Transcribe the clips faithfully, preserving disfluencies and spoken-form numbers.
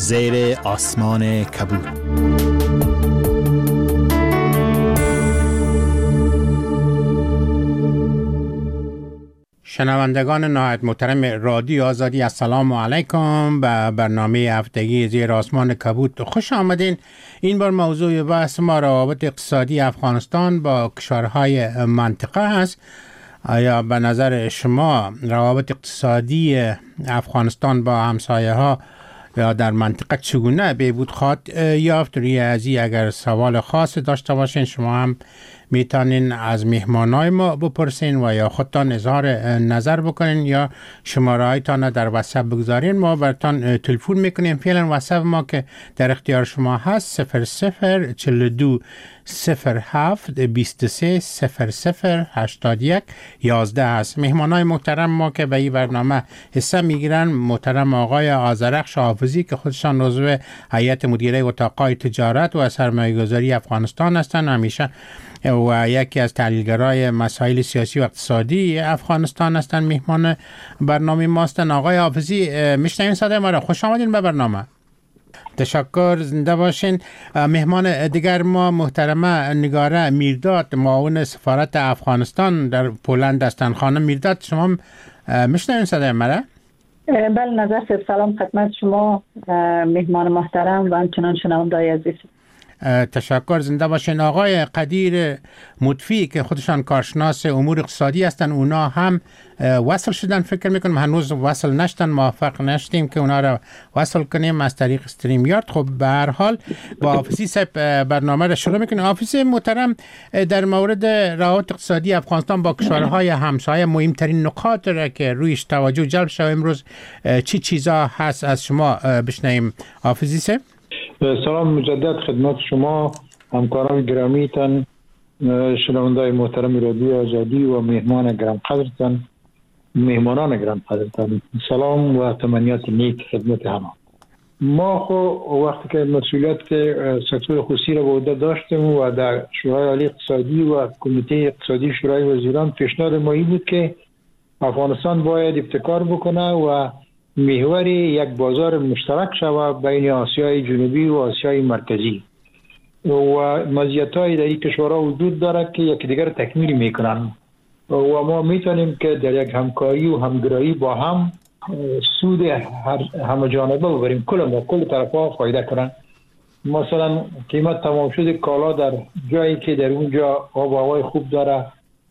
زیر آسمان کبود. شنوندگان نهایت محترم رادیو آزادی، السلام علیکم. به برنامه هفتگی زیر آسمان کبود خوش آمدین. این بار موضوع بحث ما روابط اقتصادی افغانستان با کشورهای منطقه است. آیا به نظر شما روابط اقتصادی افغانستان با همسایه ها یا در منطقه چگونه بهبود خواهد یافت؟ روی ازی اگر سوال خاص داشته باشین شما هم میتونین از مهمانای ما بپرسین و یا خودتان اظهار نظر بکنین یا شماره هایتان در واتساپ بگذارین، ما براتان تلفن میکنیم. فعلا واتساپ ما که در اختیار شما هست صفر صفر چهل و دو صفر هفت بیست و سه صفر صفر هشتاد و یک یازده هست. مهمانای محترم ما که به این برنامه حصه میگیرن محترم آقای آذرخش حافظی که خودشان عضو هیئت مدیره اتاقای تجارت و سرمایه‌گذاری افغانستان هستند، همیشه و یکی از تحلیلگرای مسائل سیاسی و اقتصادی افغانستان هستند. مهمان برنامه ما هستند. آقای حافظی میشنوین صدای ما را؟ خوش آمدین به برنامه. تشکر، زنده باشین. مهمان دیگر ما محترمه نگاره میرداد، معاون سفارت افغانستان در پولند هستند. خانم میرداد شما میشنوین صدای ما را؟ بله نظر سلام خدمت شما مهمان محترم و همچنان شنونده‌های عزیز. تشکر، زنده باشین. آقای قدیر مطفی که خودشان کارشناس امور اقتصادی هستن، اونا هم وصل شدن فکر میکنم، هنوز وصل نشدن، موفق نشدیم که اونا را وصل کنیم از طریق استریم یارد. خب به هر حال با حافظی صاحب برنامه را شروع میکنیم. حافظی محترم، در مورد روابط اقتصادی افغانستان با کشورهای همسایه مهمترین نکات را که رویش توجه جلب شد امروز چی چیزا هست از شما بشنویم حافظی صاحب؟ سلام مجدد خدمت شما همکاران گرامیتان، شنونده‌های محترم رادیو آزادی و مهمان گرم قدرتان، مهمانان گرم قدرتان، سلام و تمنیات نیک خدمت همه. ما خو وقتی که مسئولیت سکتور خصوصی را به عهده داشتیم و در شورای عالی اقتصادی و کمیته اقتصادی شورای وزیران پیشنهاد ما این بود که افغانستان باید ابتکار بکنه و محور یک بازار مشترک شود بین آسیای جنوبی و آسیای مرکزی و مزیت‌های در این کشورها وجود دارد که یکدیگر تکمیل میکنند و ما میتونیم که در یک همکاری و همگرایی با هم سود همه جانبه ببریم، کل ما کل طرفا فایده کنند. مثلا قیمت تمام شده کالا در جایی که در اونجا آب و هوای خوب داره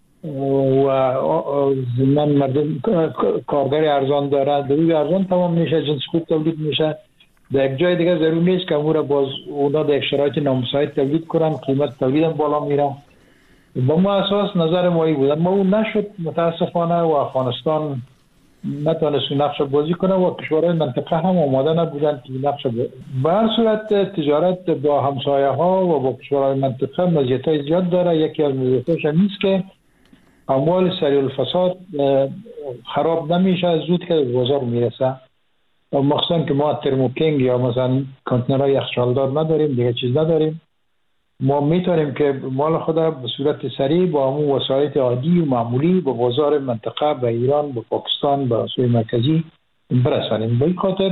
و زمین مردم کارگر ارزان داره، در روی ارزان تمام میشه، جنس خوب تولید میشه. در یک جای دیگه ضرور نیست که امور باز اونا در شرایط نامساعد تولید کنن، قیمت تولید هم بالا میره. با ما اساس نظر ما ای بود، ما اون نشد متاسفانه و افغانستان نتونست نقش بازی کنه و کشورهای منطقه هم آماده نبودن که نقش بازی. به هر صورت تجارت با همسایه ها و با کشورهای منطقه مزیت‌های زیاد داره. یکی از مزیتاش نیست که اموال سریع الفساد خراب نمیشه، زود که بازار میرسه. مخصوصا که ما ترموکینگ یا مثلا کانتینرهای یخچالدار نداریم، دیگه چیز نداریم، ما میتونیم که مال خود به صورت سریع با همون وسایط عادی و معمولی به بازار منطقه، به ایران، به پاکستان، به آسیای مرکزی برسانیم. به این خاطر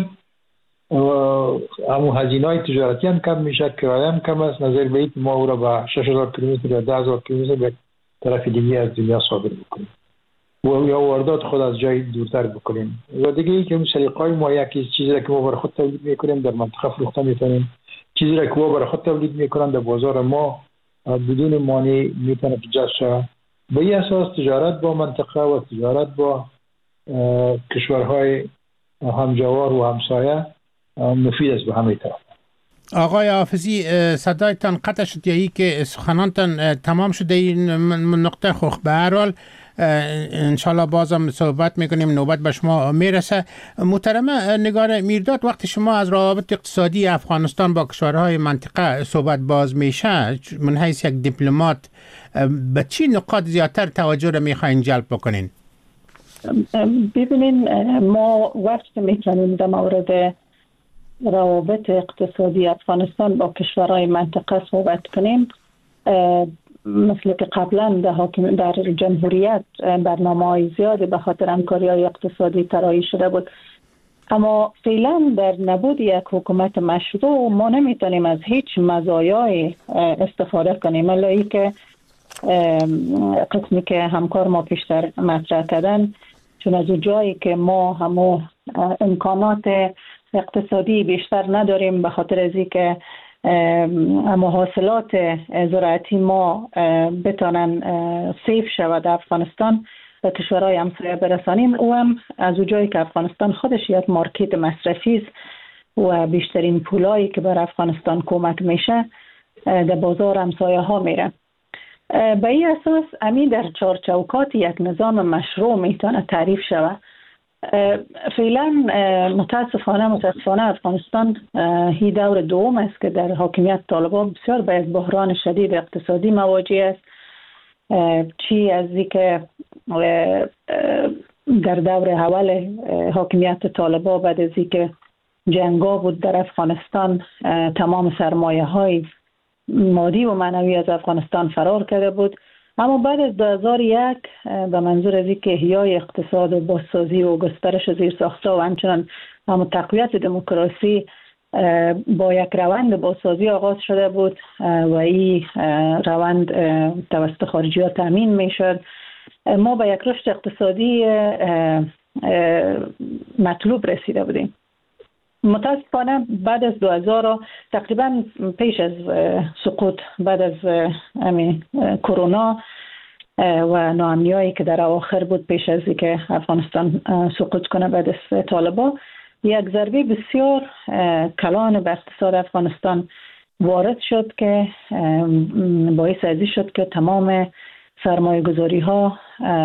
همون هزینه‌های تجارتی هم کم میشه، کرایه هم کم است، نظر به اینکه ما او را به شش هزار کیلومتر یا ده هزار کیلومتر به طرف دیگه از دنیا صادر بکنیم و یا واردات خود از جای دورتر بکنیم. و دیگه ای که اون سلیقه‌های ما یکی چیزی را که ما برای خود تولید میکنیم در منطقه فروخته میتونیم، چیزی را که ما برای خود تولید میکنن در بازار ما بدون مانع میتونه جذب شود. به این اساس تجارت با منطقه و تجارت با کشورهای همجوار و همسایه مفید است به همه طرف. آقای حافظی صدایتان قطع شد یا ای که سخنانتان تمام شده این نقطه؟ خوخ به هر حال انشالله بازم صحبت میکنیم، نوبت به شما میرسه. محترمه نگار میرداد، وقتی شما از روابط اقتصادی افغانستان با کشورهای منطقه صحبت باز میشه، من حیث یک دیپلمات به چی نقاط زیادتر توجه را میخواین جلب بکنین؟ ببینین ما وقتی میکنیم در مورد روابط اقتصادی افغانستان با کشورهای منطقه صحبت کنیم، مثل که قبلا در حاکم در جمهوریت برنامه‌های زیادی به خاطر همکاری‌های اقتصادی طراحی شده بود اما فعلا در نبود یک حکومت مشروع ما نمیتونیم از هیچ مزایای استفاده کنیم، الا که قسمی که همکار ما پیشتر مطرح کردن، چون از جایی که ما همو امکانات اقتصادی بیشتر نداریم به خاطر از اینکه اما حاصلات زراعتی ما بتانن سیف شود در افغانستان و کشورهای همسایه برسانیم، او هم از جایی که افغانستان خودش یک مارکت مصرفی است و بیشترین پولایی که بر افغانستان کمک میشه در بازار همسایه ها میره. به این اساس امی در چارچوکات یک نظام مشروع میتونه تعریف شود. فعلا متاسفانه متاسفانه افغانستان هی دور دوم است که در حاکمیت طالبان بسیار به یک بحران شدید اقتصادی مواجه است. چی از اینکه در دور اول حاکمیت طالبان بعد از اینکه جنگا بود در افغانستان تمام سرمایه های مادی و معنوی از افغانستان فرار کرده بود، اما بعد از دو هزار و یک به منظور از اینکه احیای اقتصاد و بازسازی و گسترش زیرساخت‌ها و همچنان هم تقویت دموکراسی با یک روند بازسازی آغاز شده بود و این روند توسط خارجی‌ها تامین میشد. ما به یک رشد اقتصادی مطلوب رسیده بودیم. متاسفانه بعد از دو هزار تقریبا پیش از سقوط بعد از همین کرونا و ناامنیایی که در اواخر بود پیش از اینکه افغانستان سقوط کنه بعد از طالبان، یک ضربه بسیار کلان به اقتصاد افغانستان وارد شد که باعث ازی شد که تمام سرمایه گذاری ها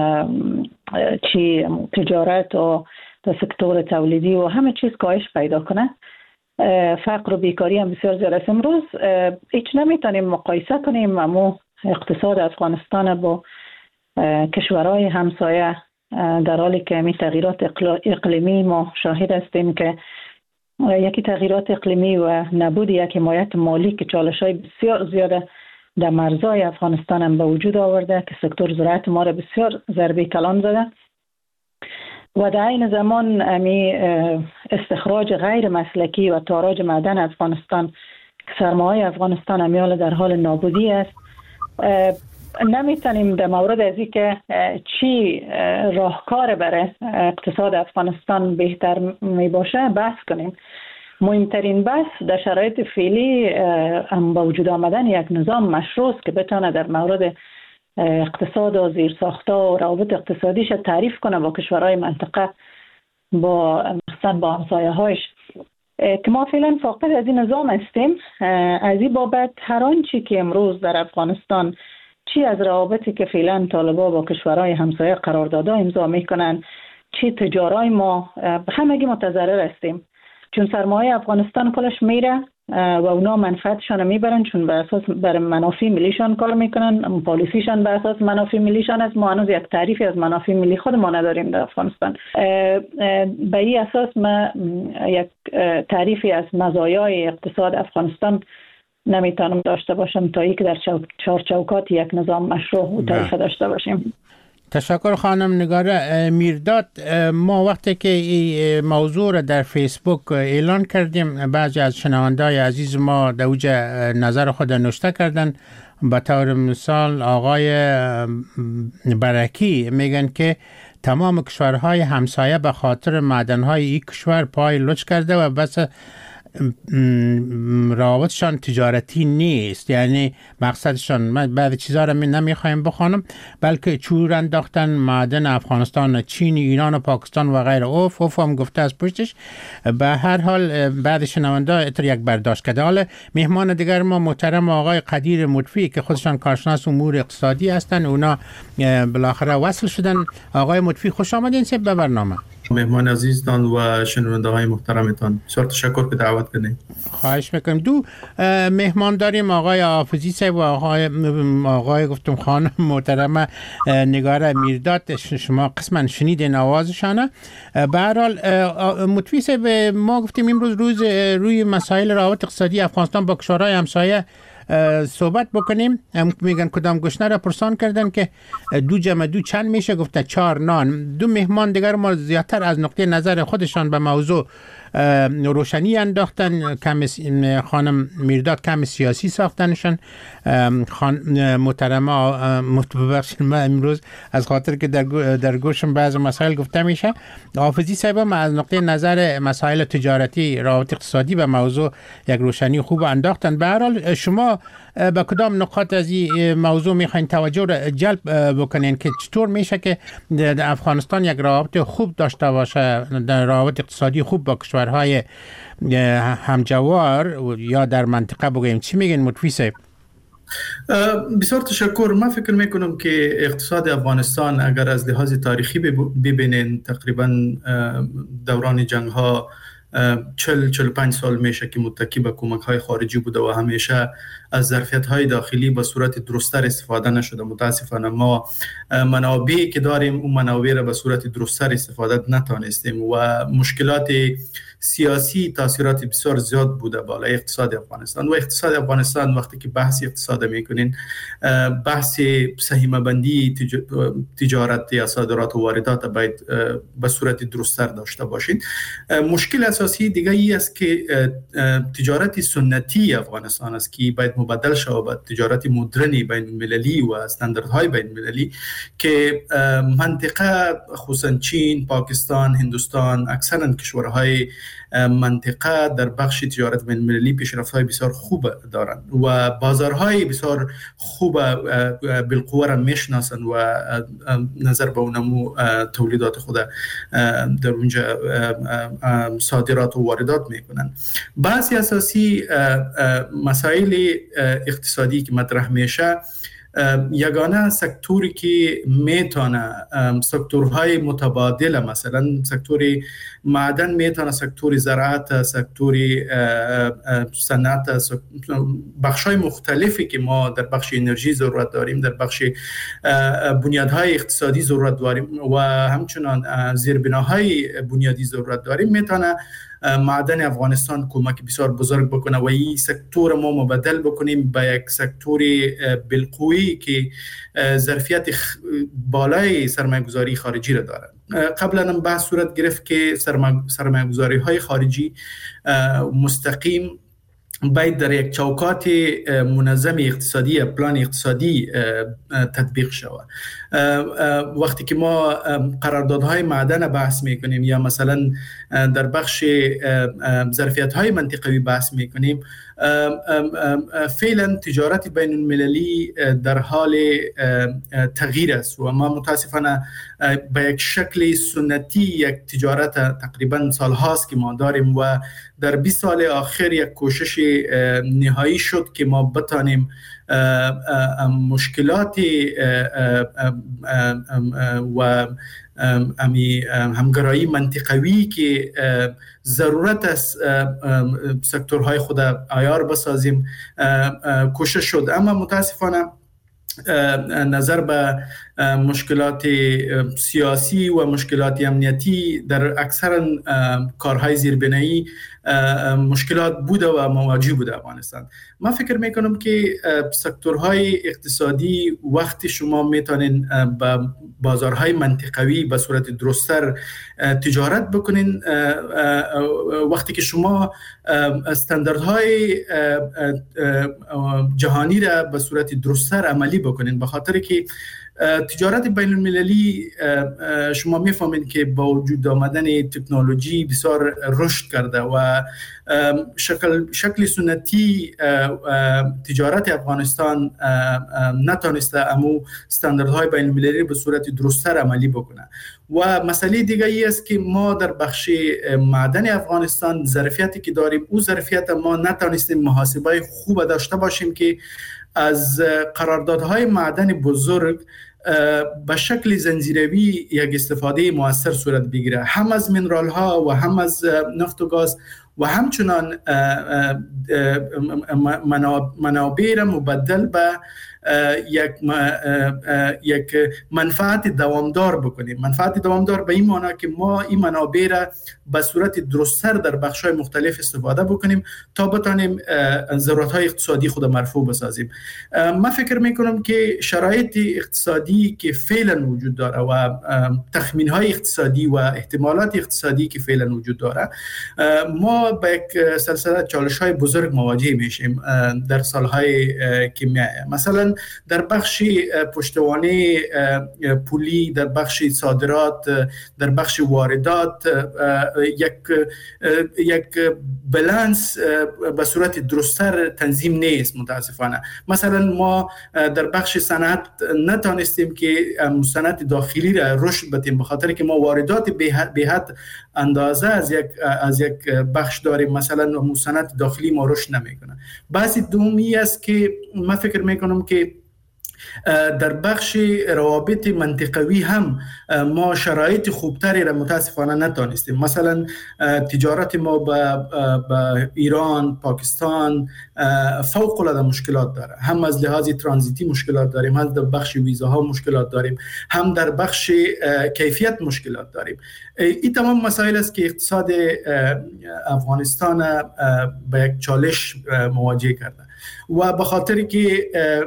چی تجارت و در سکتور تولیدی و همه چیز کاهش پیدا کنه. فقر و بیکاری هم بسیار زیاد است. امروز هیچ نمیتونیم مقایسه کنیم اما اقتصاد افغانستان با کشورهای همسایه در حالی که می تغییرات اقلیمی ما شاهد هستیم که یکی تغییرات اقلیمی و نبود یک حمایت مالی که چالش‌های بسیار زیاده در مرزهای افغانستان هم به وجود آورده که سکتور زراعت ما را بسیار ضربه کلان زده و در این زمان امی استخراج غیر مسلکی و تاراج معدن افغانستان، سرمایه افغانستان امیال در حال نابودی است. نمیتونیم در مورد از این که چی راهکار برای اقتصاد افغانستان بهتر می باشه بحث کنیم. مهمترین بحث در شرایط فعلی هم با وجود آمدن یک نظام مشروع است که بتونه در مورد اقتصاد و زیرساخت‌ها و روابط اقتصادیش تعریف کنه با کشورهای منطقه، با مثلا با همسایه‌هایش که ما فعلا فاقد از این نظام هستیم. از این بابت هر آنچه که امروز در افغانستان چی از روابطی که فعلا طالبان با کشورهای همسایه قراردادها امضا میکنن، چی تجارای ما همگی متضرر هستیم، چون سرمایه افغانستان کلش میره و اونا منفعتشان میبرن، چون به اساس بر منافع ملیشان کار میکنن، پالیسیشان به اساس منافع ملیشان است. ما هنوز یک تعریفی از منافع ملی خود ما نداریم در افغانستان. به این اساس ما یک تعریفی از مزایای اقتصاد افغانستان نمیتونم داشته باشم تا اینکه در چارچوکات یک نظام مشروع و طریقه داشته باشیم. تشکر خانم نگار میرداد. ما وقتی که این موضوع را در فیسبوک اعلان کردیم، بعضی از شنونده‌های عزیز ما در اوج نظر خود نوشته کردن. به طور مثال آقای برکی میگن که تمام کشورهای همسایه به خاطر معدن‌های این کشور پای لچ کرده و بس روابطشان تجارتی نیست، یعنی مقصدشان، من بعضی چیزا رو نمیخوایم بخوانم، بلکه چور انداختن معدن افغانستان، چین، ایران و پاکستان و غیره. اوف اوف هم گفته از پشتش. به هر حال بعد شنونده اتر یک برداشت کرده. حالا مهمان دیگر ما محترم آقای قدیر مطفی که خودشان کارشناس امور اقتصادی هستن، اونا بالاخره وصل شدن. آقای مطفی خوش آمدین سب به برنامه. مهمان عزیزتان و شنونده های محترمتان، بسیار تشکر که دعوت کردین. خواهش میکنم. دو مهمان داریم، آقای حافظی صاحب و آقای آقای گفتم خانم محترم نگار میرداد. شما قسما شنیدین آوازشانه. به هر حال مطفی صاحب، ما گفتیم امروز روز روی مسائل روابط اقتصادی افغانستان با کشورهای همسایه صحبت بکنیم. میگن کدام گشنه را پرسان کردن که دو جمع دو چند میشه، گفته چهار نان. دو مهمان دیگر ما زیادتر از نقطه نظر خودشان به موضوع روشنی انداختن. کم خانم میرداد کم سیاسی ساختنشان. خان محترمه متبخشید ما امروز از خاطر که در در گوشم بعض مسائل گفته میشه. حافظی صاحب ما از نقطه نظر مسائل تجارتی، روابط اقتصادی به موضوع یک روشنی خوب انداختن. به هر حال شما به کدام نقاط از این موضوع میخواین توجه را جلب بکنین که چطور میشه که در افغانستان یک روابط خوب داشته باشه، در روابط اقتصادی خوب با کشورهای همجوار یا در منطقه بگوییم؟ چی میگین مطفی صاحب؟ بسیار تشکر. من فکر میکنم که اقتصاد افغانستان اگر از لحاظ تاریخی ببینین تقریبا دوران جنگ ها چل چل پنج سال میشه که متکی به کمک های خارجی بوده و همیشه از ظرفیت های داخلی به صورت درست‌تر استفاده نشده. متاسفانه ما منابعی که داریم اون منابع را به صورت درست‌تر استفاده نتونستیم و مشکلات سیاسی تاثیرات بسیار زیاد بوده بالای اقتصاد افغانستان. و اقتصاد افغانستان وقتی که بحث اقتصاد میکنین، بحث سهمیه بندی تجارت یا صادرات و واردات باید به صورت درست‌تر داشته باشید. مشکل اساسی دیگه ای است که تجارت سنتی افغانستان است که باید مبدل شود به تجارت مدرنی بین المللی و استانداردهای بین المللی که منطقه خصوصا چین، پاکستان، هندوستان، اکثرا کشورهای منطقه در بخش تجارت بین المللی پیشرفت‌های بسیار خوب دارند و بازارهای بسیار خوب بالقوه را میشناسند و نظر به نمو تولیدات خود در اونجا صادرات و واردات میکنند. بعضی اساسی مسائل اقتصادی که مطرح میشه، یگانه سکتوری که میتونه سکتورهای متبادل، مثلا سکتور معدن میتونه، سکتور زراعت، سکتور صنعت، بخشای مختلفی که ما در بخش انرژی ضرورت داریم، در بخش بنیادهای اقتصادی ضرورت داریم و همچنان زیربناهای بنیادی ضرورت داریم، میتونه معدن افغانستان کمک بسیار بزرگ بکنه و این سکتور ما مبدل بکنیم به یک سکتور بالقوی که ظرفیت بالای سرمایه گذاری خارجی را دارد. قبلا هم بحث صورت گرفت که سرمایه گذاری های خارجی مستقیم باید در یک چوکات منظم اقتصادی، پلان اقتصادی تطبیق شود. وقتی که ما قراردادهای معدن بحث میکنیم یا مثلا در بخش ظرفیت‌های منطقوی بحث میکنیم، فعلا تجارت بین المللی در حال تغییر است و ما متاسفانه به یک شکل سنتی یک تجارت تقریبا سال هاست که ما داریم و در بیست سال آخر یک کوشش نهایی شد که ما بتانیم مشکلات و امی همگرایی منطقوی که ضرورت است سکتورهای خود عیار بسازیم کوشش شد، اما متاسفانه نظر به مشکلات سیاسی و مشکلات امنیتی در اکثر کارهای زیربنایی مشکلات بوده و مواجه بوده افغانستان. من فکر میکنم که سکتورهای اقتصادی وقتی شما میتونین با بازارهای منطقوی به صورت درست‌تر تجارت بکنین، وقتی که شما استانداردهای جهانی را به صورت درست‌تر عملی بکنین، به خاطر که تجارت بین المللی شما میفهمید که با وجود آمدن تکنولوژی بسیار رشد کرده و شکل شکل سنتی تجارت افغانستان نتونسته امو استانداردهای بین المللی به صورت درست‌تر عملی بکنه. و مسئله دیگه ای است که ما در بخش معدن افغانستان ظرفیتی که داریم، او ظرفیت ما نتونستیم محاسبه خوب داشته باشیم که از قراردادهای معدن بزرگ به شکل زنجیروی یک استفاده مؤثر صورت بگیره، هم از منرال ها و هم از نفت و گاز و همچنان منابع را مبدل به یک یک منفعت دوامدار بکنیم. منفعت دوامدار به این معنی که ما این منابع را به صورت درست‌تر در بخش‌های مختلف استفاده بکنیم تا بتانیم ضرورت‌های اقتصادی خود مرفوع بسازیم. من فکر می‌کنم که شرایط اقتصادی که فعلا وجود داره و تخمین‌های اقتصادی و احتمالات اقتصادی که فعلا وجود داره، ما با یک سلسله چالش‌های بزرگ مواجه میشیم در سال‌های که میآید. مثلا در بخش پشتوانه پولی، در بخش صادرات، در بخش واردات یک یک بالانس به صورت درست‌تر تنظیم نیست متاسفانه. مثلا ما در بخش صنعت نتونستیم که صنعت داخلی را رشد بدیم به خاطر که ما واردات به حد اندازه از یک از یک بخش داریم. مثلا صنعت داخلی ما رشد نمیکنه. بعضی دومی است که من فکر میکنم که در بخش روابط منطقوی هم ما شرایط خوبتری را متاسفانه نتونستیم. مثلا تجارت ما با ایران، پاکستان فوق العاده مشکلات داره. هم از لحاظ ترانزیتی مشکلات داریم، هم در بخش ویزاها مشکلات داریم، هم در بخش کیفیت مشکلات داریم. این تمام مسائل است که اقتصاد افغانستان با یک چالش مواجه کرده و به خاطر که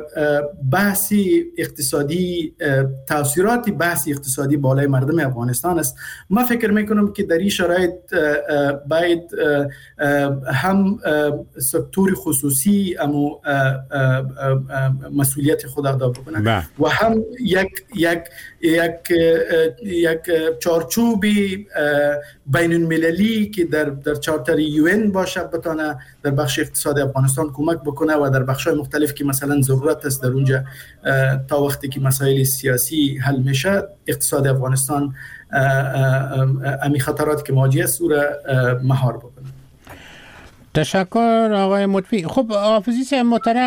بحثی اقتصادی، تاثیرات بحثی اقتصادی بالای مردم افغانستان است، من فکر میکنم که در این شرایط باید هم سکتور خصوصی امو مسئولیت خود ادا بکنه و هم یک یک یک یک چارچوب بین المللی که در در چارتر یو ان باشه بتونه در بخش اقتصاد افغانستان کمک بکنه و در بخش‌های مختلف که مثلا ضرورت است در اونجا تا وقتی که مسائل سیاسی حل میشه اقتصاد افغانستان امی خطراتی که مواجه است او را مهار بکنه. تشکر آقای مطفی. خب حافظی صاحب محترم،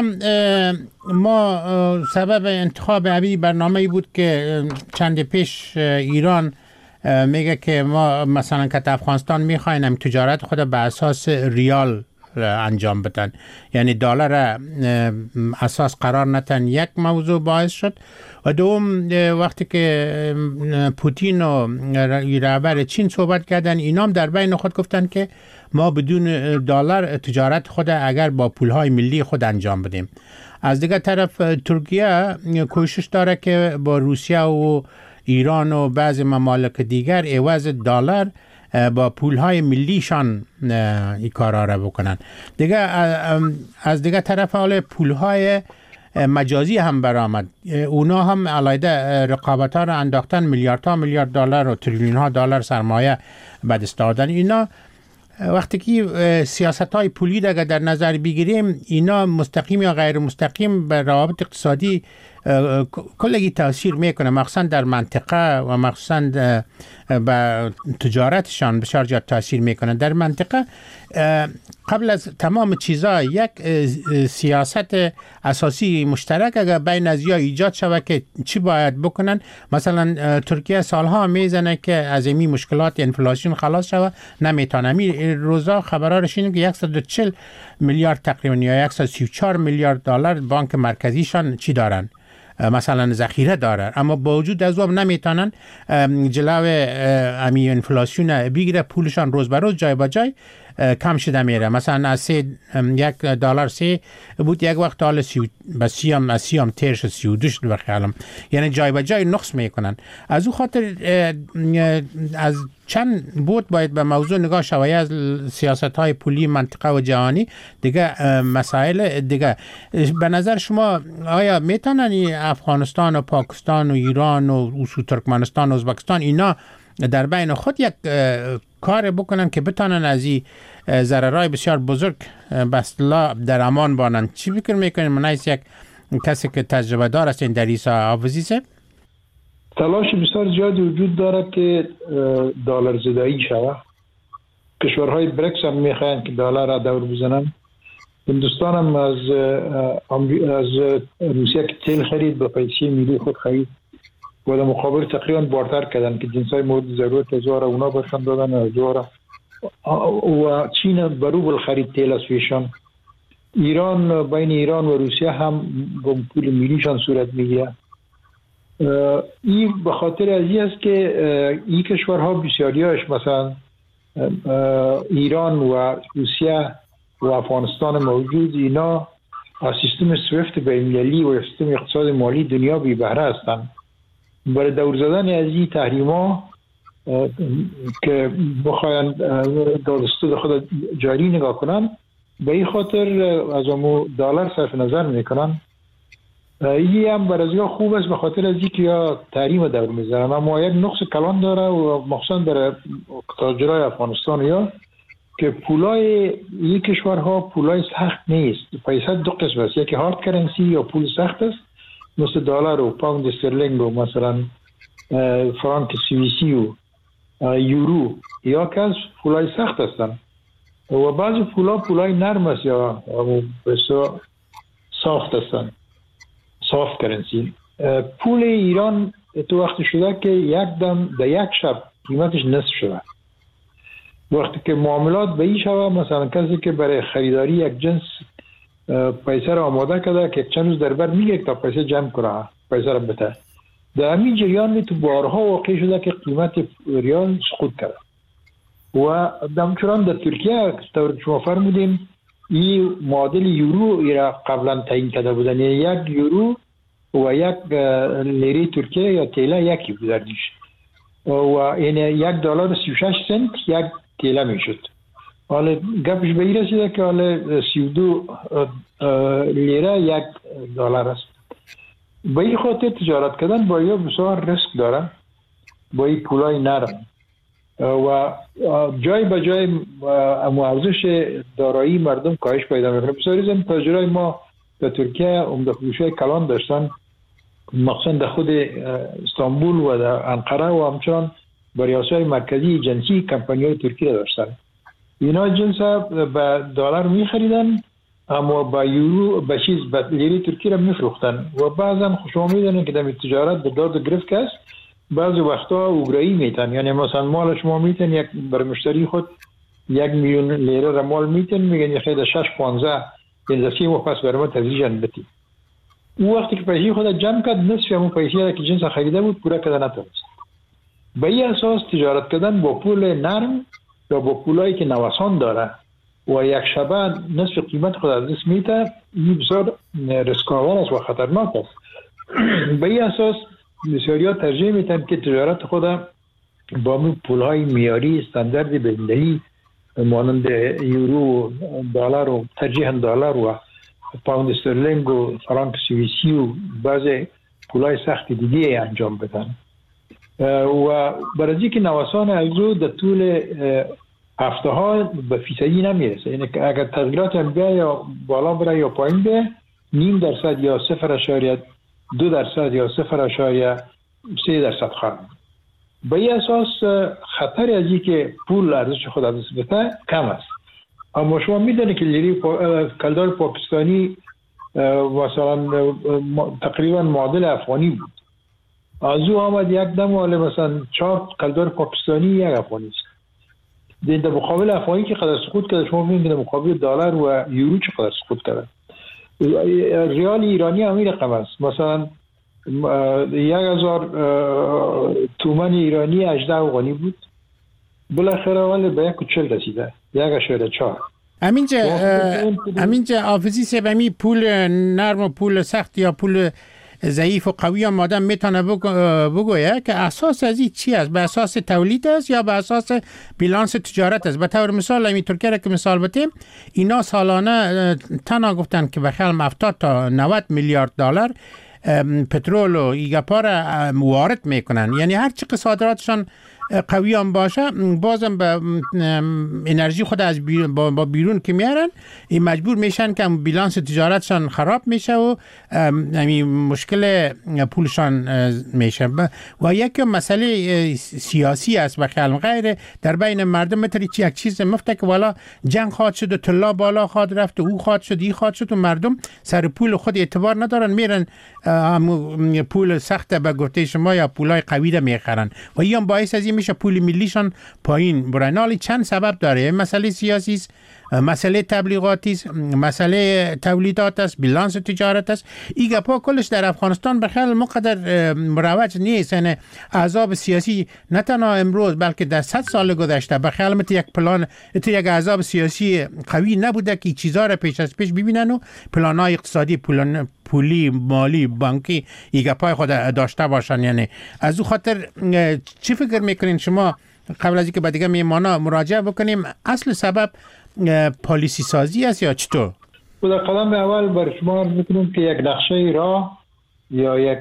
ما سبب انتخاب ابی برنامه‌ای بود که چند پیش ایران میگه که ما مثلا که افغانستان میخوایم تجارت خود به اساس ریال انجام بدن، یعنی دلار اساس قرار نتن. یک موضوع باعث شد و دوم وقتی که پوتین و رهبر چین صحبت کردن، اینام در بین خود گفتن که ما بدون دلار تجارت خود اگر با پولهای ملی خود انجام بدیم. از دیگه طرف ترکیه کوشش داره که با روسیه و ایران و بعضی ممالک دیگر عوض دلار با پولهای ملیشان این کارا را بکنن. دیگه از دیگه طرف حال پولهای مجازی هم برآمد، اونا هم علیده رقابت ها را انداختن، میلیاردها میلیارد دلار و تریلیون ها دلار سرمایه به دست آوردن. اینا وقتی که سیاست های پولی دیگه در نظر بگیریم، اینا مستقیم یا غیر مستقیم به روابط اقتصادی کلگی تاثیر میکنه، مخصوصا در منطقه و مخصوصا به تجارتشان بسیار زیاد تاثیر میکنه. در منطقه قبل از تمام چیزا یک سیاست اساسی مشترک اگر بین از یا ایجاد شود که چی باید بکنن. مثلا ترکیه سالها میزنه که از این مشکلات انفلاسیون خلاص شود، نمیتونه. می روزا خبرارش اینه که صد و چهل میلیارد تقریبا یا صد و سی و چهار میلیارد دلار بانک مرکزیشان چی دارن، مثلا ذخیره داره، اما با وجود از او نمیتونن جلو امی انفلاسیون بگیره. پولشان روز به روز جای با جای کم شده میره. مثلا از سه یک دلار سه بود یک وقت حال سی به سی هم از سی هم ترش سی و دوش و خیالم، یعنی جای با جای نقص میکنن. از او خاطر از چند بود باید به موضوع نگاه شوی از سیاست های پولی منطقه و جهانی دیگه مسائل دیگه. به نظر شما آیا میتونن افغانستان و پاکستان و ایران و ترکمنستان و ازبکستان اینا در بین خود یک کار بکنن که بتونن از این ضررهای بسیار بزرگ به اصطلاح در امان بانن؟ چی فکر میکنین منایس یک کسی که تجربه دار است این در این حافظی صاحب؟ تلاش بسیار زیادی وجود داره که دلار زدایی شود. کشورهای بریکس هم میخواین که دلار را دور بزنن. هندوستان هم از از روسیه که تیل خرید به پیسه ملی خود خرید و در مقابل تقریبا بارتر کردن که جنسای مورد ضرورت ازوار اونا برشان دادن ازوار و چین به روبل خرید تیل از پیشان. ایران بین ایران و روسیه هم با پول ملیشان صورت میگیره. این به خاطر از این است که این کشورها بسیاریاش مثلا ایران و روسیه و افغانستان موجود اینا از سیستم سویفت بین‌المللی و سیستم اقتصاد مالی دنیا بی بهره هستند. برای دور زدن از این تحریما که بخواین دادستود خود جاری نگاه کنن، به این خاطر از امو دلار صرف نظر میکنن. این هم برای خوب است به خاطر از اینکه یا تحریم دور میزنن، اما یک نقص کلان داره و مخصوصا در تاجرای افغانستان یا که پولای این کشورها پولای سخت نیست. پیسه دو قسم است، یکی هارد کرنسی یا پول سخت است مثل دلار و پوند استرلینگ و مثلا فرانک سوئیسی و یورو، یا که پولای سخت هستند و بعضی پولا پولای نرم است یا بسیار سافت هستند، سافت کرنسی. پول ایران تو وقت شده که یک دم در یک شب قیمتش نصف شده. وقتی که معاملات به این شده، مثلا کسی که برای خریداری یک جنس پیسه را آماده کرده که چند روز در بر میگه تا پیسه جمع کنه پیسه را بده، در همین جریان تو بارها واقع شده که قیمت ریال سقوط کرده. و همچنان در ترکیه طور شما فرمودیم این معادل یورو را قبلا تعیین کرده بودن، یعنی یک یورو و یک لیره ترکیه یا تیله یکی بودنش و یعنی یک دلار سی و شش سنت یک تیله میشد. حالا گپش به این رسیده که حالا سی و دو لیره یک دلار است. به این خاطر تجارت کردن با یا بسیار ریسک داره با این پولای نرم و جای به جای ارزش دارایی مردم کاهش پیدا میکنه. بسیاری از تاجرای ما در ترکیه عمده فروشی کلان داشتن، مخصوصا در خود استانبول و در انقره و همچنان بریاسای مرکزی جنسی کمپانی‌های ترکیه داشتن. اینا جنس به دلار میخریدن اما با یورو به چیز به لیره ترکیه را میفروختن و بعضا شما میدونن که در تجارت به داد و گرفت است. بعضی وقتا اوگرایی میتن، یعنی مثلا مال شما میتن یک بر مشتری خود یک میلیون لیره را مال میتن، میگن خیلی شش پانزده دلزسی و پس برای ما تزیجن بتی. او وقتی که پیسی خود جمع کرد نصف همون پیسی را که جنس خریده بود پورا کده نتونست. به این اساس تجارت کردن با پول نرم یا با پولایی که نوسان داره و یک شبه نصف قیمت خود از دست میته، این بسیار رسکاوان است و خطرناک است. به این اساس بسیاری ها ترجیح میتن که تجارت خود با پولهای میاری استاندارد بین‌المللی مانند یورو، دلار و ترجیحاً دلار و پوند استرلینگ و فرانک سوئیسی و بعض پولای سخت دیگه انجام بدن و برای که نوسان ارزو در طول هفته ها به فیصدی نمیرسه. یعنی اگر تغییرات هم بیا یا بالا بره یا پایین بره، نیم درصد یا صفر اشاریه دو درصد یا صفر اشاریه سه درصد خواهد. به این اساس خطر از این که پول ارزش خود از دست بده کم است. اما شما میدونید که لیره پا... کلدار پاکستانی مثلا تقریبا معادل افغانی بود. از او آمد یک دم حالا مثلا چهار کلدار پاکستانی یک افغانی است. در مقابل افغانی که قدر سقوط کرده، شما میدونید در مقابل دلار و یورو چه قدر سقوط کرده. ریال ایرانی همین رقم است. مثلا یک هزار تومان ایرانی هجده افغانی بود، بالاخره ولی به یک و چل رسیده، یک اشاره چهار. همینجا همینجا حافظی سیب همی پول نرم و پول سخت یا پول ضعیف و قوی هم آدم میتونه بگویه که اساس از این چی است؟ به اساس تولید است یا به اساس بیلانس تجارت است؟ به طور مثال همین ترکیه را که مثال بتیم، اینا سالانه تنها گفتن که بخیال هفتاد تا نود میلیارد دلار پترول و ایگاپا را وارد میکنن. یعنی هر چی صادراتشان قوی هم باشه بازم به انرژی خود از بیرون با بیرون که میارن، این مجبور میشن که بیلانس تجارتشان خراب میشه و همین مشکل پولشان میشه. و یک مسئله سیاسی است و خیال غیر در بین مردم متری یک چیز مفته که والا جنگ خواهد شد و طلا بالا خواهد رفت و او خواهد شد ای خواهد شد و مردم سر پول خود اعتبار ندارن، میرن پول سخت به گفته شما یا پولای قوی را میخرن و این باعث از این میشه پول ملیشان پایین برن. حالی چند سبب داره، مسئله سیاسی است، مسئله تبلیغاتی است، مسئله تولیدات است، بیلانس تجارت است. این گپا کلش در افغانستان به خیال مقدر مروج نیست. یعنی احزاب سیاسی نه تنها امروز بلکه در صد سال گذشته به خیال مت یک پلان تو یک احزاب سیاسی قوی نبوده که چیزا را پیش از پیش ببینن و پلان‌های اقتصادی، پلان پولی، مالی، بانکی این گپای خود داشته باشن. یعنی از او خاطر چی فکر میکنین شما قبل از اینکه به دیگه میهمانا مراجعه بکنیم اصل سبب پالیسی سازی است یا چطور؟ در قدم اول بر شما میکنم که یک نقشه راه یا یک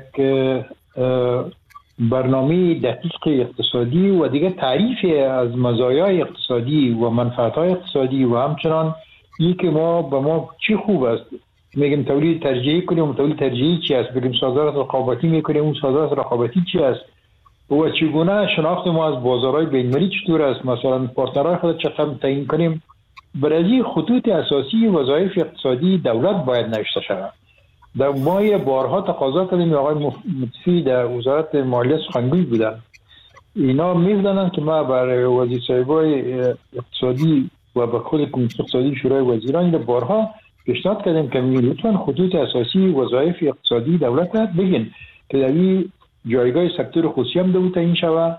برنامه دقیق اقتصادی و دیگه تعریف از مزایای اقتصادی و منفعت‌های اقتصادی و همچنان این که ما به ما چی خوب است، میگیم تولید ترجیحی کنیم، تولید ترجیحی چی است، بگیم صادرات رقابتی میکنیم، اون صادرات رقابتی چی است و چگونه شناخت ما از بازارهای بین‌المللی چطور است، مثلا پارتنرهای خود چقدر تعیین کنیم. برای خطوط اساسی وظایف اقتصادی دولت باید نوشته شود. در ما بارها تقاضا کردیم، آقای مفتي در وزارت مالیه سخنگوی بودن، اینا می‌دونن که ما برای وزیر صاحبای اقتصادی و به خود کمیته اقتصادی شورای وزیران در بارها پیشنهاد کردیم که لطفاً خطوط اساسی وظایف اقتصادی دولت را بگین که در این جایگاه سکتور خصوصی هم دو تعیین شود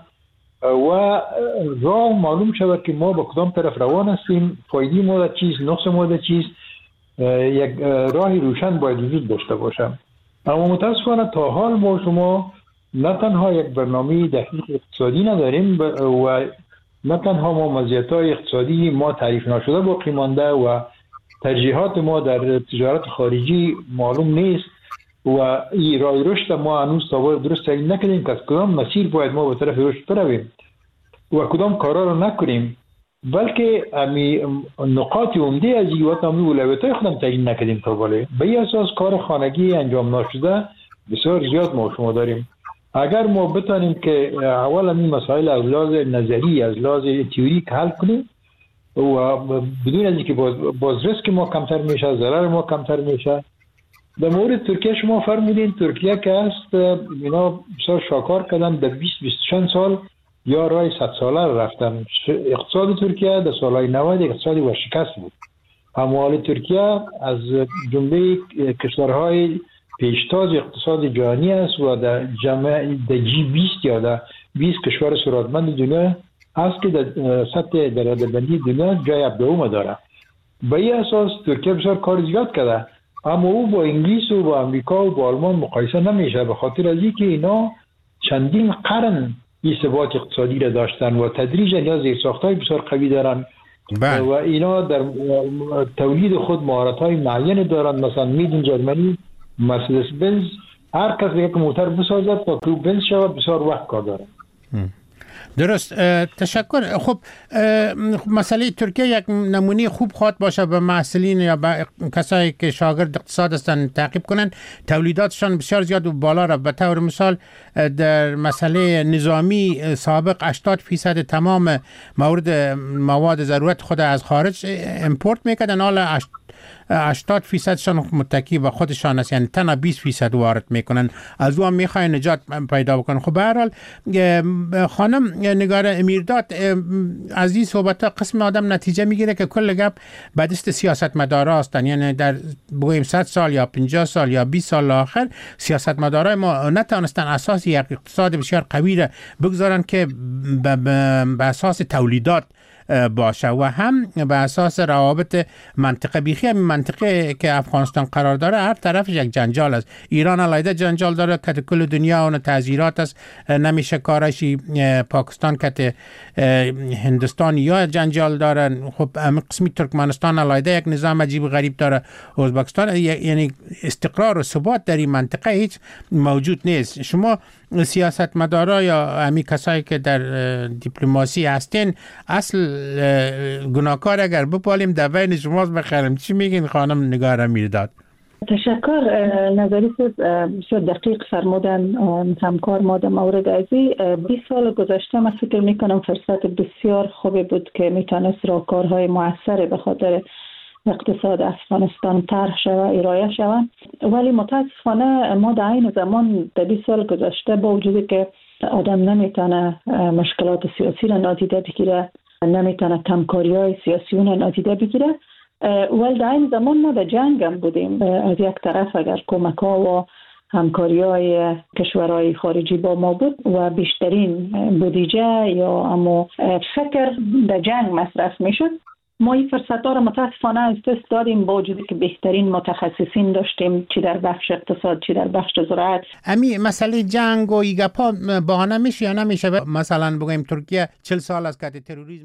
و راه معلوم شود که ما با کدام طرف روان هستیم، فایده ما در چیست، نقص ما در چیست. یک راهی روشن باید وجود داشته باشم. اما متاسفانه تا حال ما شما نه تنها یک برنامه دقیق اقتصادی نداریم و نه تنها ما مزیت‌های اقتصادی ما تعریف نشده باقی مانده و ترجیحات ما در تجارت خارجی معلوم نیست و این راه رشد ما هنوز تا درست تعیین نکردیم که از کدام مسیر باید ما به طرف رشد برویم و کدام کارا رو نکنیم، بلکه امی نقاط عمده از این وقت امی اولویت‌های خودم تعیین نکردیم تا بالا. به این اساس کار خانگی انجام نشده بسیار زیاد ما شما داریم. اگر ما بتانیم که اول این مسائل از لحاظ نظری، از لحاظ تئوریک حل کنیم و بدون از اینکه باز, باز ریسک ما کمتر میشه، ضرر ما کمتر میشه. در مورد ترکیه شما فرمودین، ترکیه که است اینا بسیار شاکار کردن در بیست بیست چند سال یا راه صد ساله رفتن. اقتصاد ترکیه در سالهای نود اقتصادی ورشکست بود. اموال ترکیه از جمله کشورهای پیشتاز اقتصاد جهانی است و در جمع در جی بیست یا در بیست کشور ثروتمند دنیا است که در سطح درآمدی دنیا جای ابداعم داره. به این اساس ترکیه بسیار کار زیاد کرده، اما او با انگلیس و با امریکا و با آلمان مقایسه نمیشه، به خاطر از اینکه اینا چندین قرن این ثبات اقتصادی را داشتن و تدریجا یا زیرساخت‌های بسیار قوی دارن بله. و اینا در تولید خود مهارت‌های معین دارن. مثلا میدین جرمنی مرسدس بنز هر کس یک موتور بسازد تا که بنز شود بسیار وقت کار داره. درست، تشکر. خب مسئله ترکیه یک نمونه خوب خواهد باشه به محصلین یا به کسایی که شاگرد اقتصاد هستند تعقیب کنند. تولیداتشان بسیار زیاد و بالا را. به طور مثال در مسئله نظامی سابق هشتاد فیصد تمام مورد مواد ضرورت خود از خارج امپورت میکردن، حالا هشتاد فیصدشان متکی به خودشان است، یعنی تنها بیست فیصد وارد میکنن. از او هم میخواین نجات پیدا بکنن. خب به هر حال خانم نگار امیرداد، از این صحبت ها قسم آدم نتیجه میگیره که کل گپ به دست سیاستمدارا هستن، یعنی در بگوییم صد سال یا پنجاه سال یا بیست سال آخر سیاستمدارای ما نتونستن اساس یک اقتصاد بسیار قوی را بگذارن که به اساس تولیدات باشه و هم به اساس روابط منطقه. بیخی همین منطقه که افغانستان قرار داره هر طرفش یک جنجال است. ایران علیده جنجال داره که کل دنیا اون تعذیرات است، نمیشه کارشی. پاکستان که هندوستان یا جنجال داره. خب قسمی ترکمنستان علیده یک نظام عجیب غریب داره. ازبکستان، یعنی استقرار و ثبات در این منطقه هیچ موجود نیست. شما سیاستمدارا یا همین کسایی که در دیپلماسی هستین اصل گناهکار اگر بپالیم در بین شماست بخرم، چی میگین خانم نگار امیرداد؟ تشکر. نظری بسیار دقیق فرمودن همکار ما در مورد ازی. بیست سال گذشته من فکر میکنم فرصت بسیار خوبی بود که میتونست راهکارهای موثر به خاطر اقتصاد افغانستان طرح شود، ارائه شود. ولی متاسفانه ما در این زمان در بیست سال گذشته با وجودی که آدم نمیتونه مشکلات سیاسی را نادیده بگیره، نمیتونه کمکاری های سیاسیون را نادیده بگیره، ولی در این زمان ما در جنگ هم بودیم. از یک طرف اگر کمک ها و همکاری های کشورهای خارجی با ما بود و بیشترین بودجه یا اما فکر در جنگ مصرف میشد، ما این فرصت ها را متاسفانه از دست دادیم با وجودی که بهترین متخصصین داشتیم، چی در بخش اقتصاد چی در بخش زراعت. امی مسئله جنگ و ایگپا بهانه میشه یا نمیشه؟ مثلا بگیم ترکیه چهل سال از که تروریسم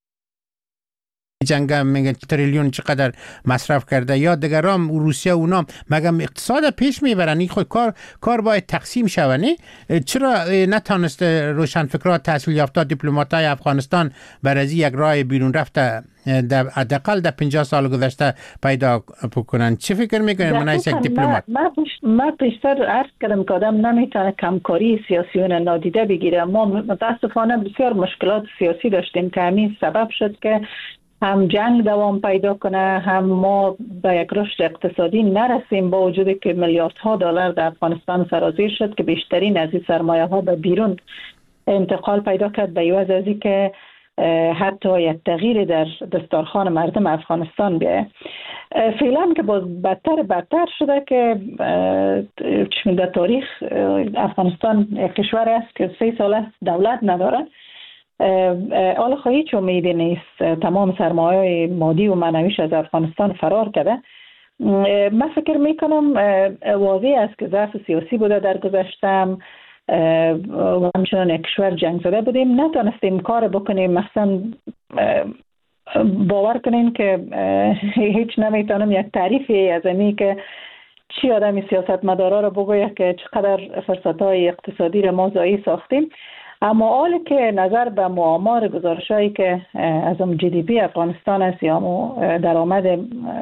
جنگ میگن تریلیون چقدر مصرف کرده، یا دیگرام روسیه اونام مگم اقتصاد پیش میبرن؟ این خود کار کار باید تقسیم شود. نه چرا نتونست روشنفکران تحصیل یافته دیپلماتای افغانستان بر از یک راه بیرون رفته در حداقل در پنجاه سال گذشته پیدا بکنن؟ چه فکر میکنین من از یک دیپلمات؟ ما ما پیشتر عرض کردم که آدم نمیتونه کمکاری سیاسیون نادیده بگیره. ما متاسفانه بسیار مشکلات سیاسی داشتیم که همین سبب شد که هم جنگ دوام پیدا کنه، هم ما به یک رشد اقتصادی نرسیم با وجودی که میلیاردها دلار در افغانستان سرازیر شد که بیشترین از این سرمایه ها به بیرون انتقال پیدا کرد، به عوض از این که حتی یک تغییر در دستارخوان مردم افغانستان بیه. فعلا که باز بدتر بدتر شده که در تاریخ افغانستان یک کشور است که سه سال است دولت نداره. حالا خواهی هیچ امیدی نیست، تمام سرمایه مادی و معنویش از افغانستان فرار کرده. من فکر میکنم واضح است که ضعف سیاسی بوده در گذشتم و همچنان یک کشور جنگ زده بودیم، نتونستیم کار بکنیم. مثلا باور کنین که هیچ نمیتونم یک تعریفی از اینی که چی آدمی سیاست مدارا رو بگوید که چقدر فرصت‌های اقتصادی رو ما ضایع ساختیم. اما حالی که نظر به معامار گزارش‌هایی که از ام جی دی پی افغانستان است یا درآمد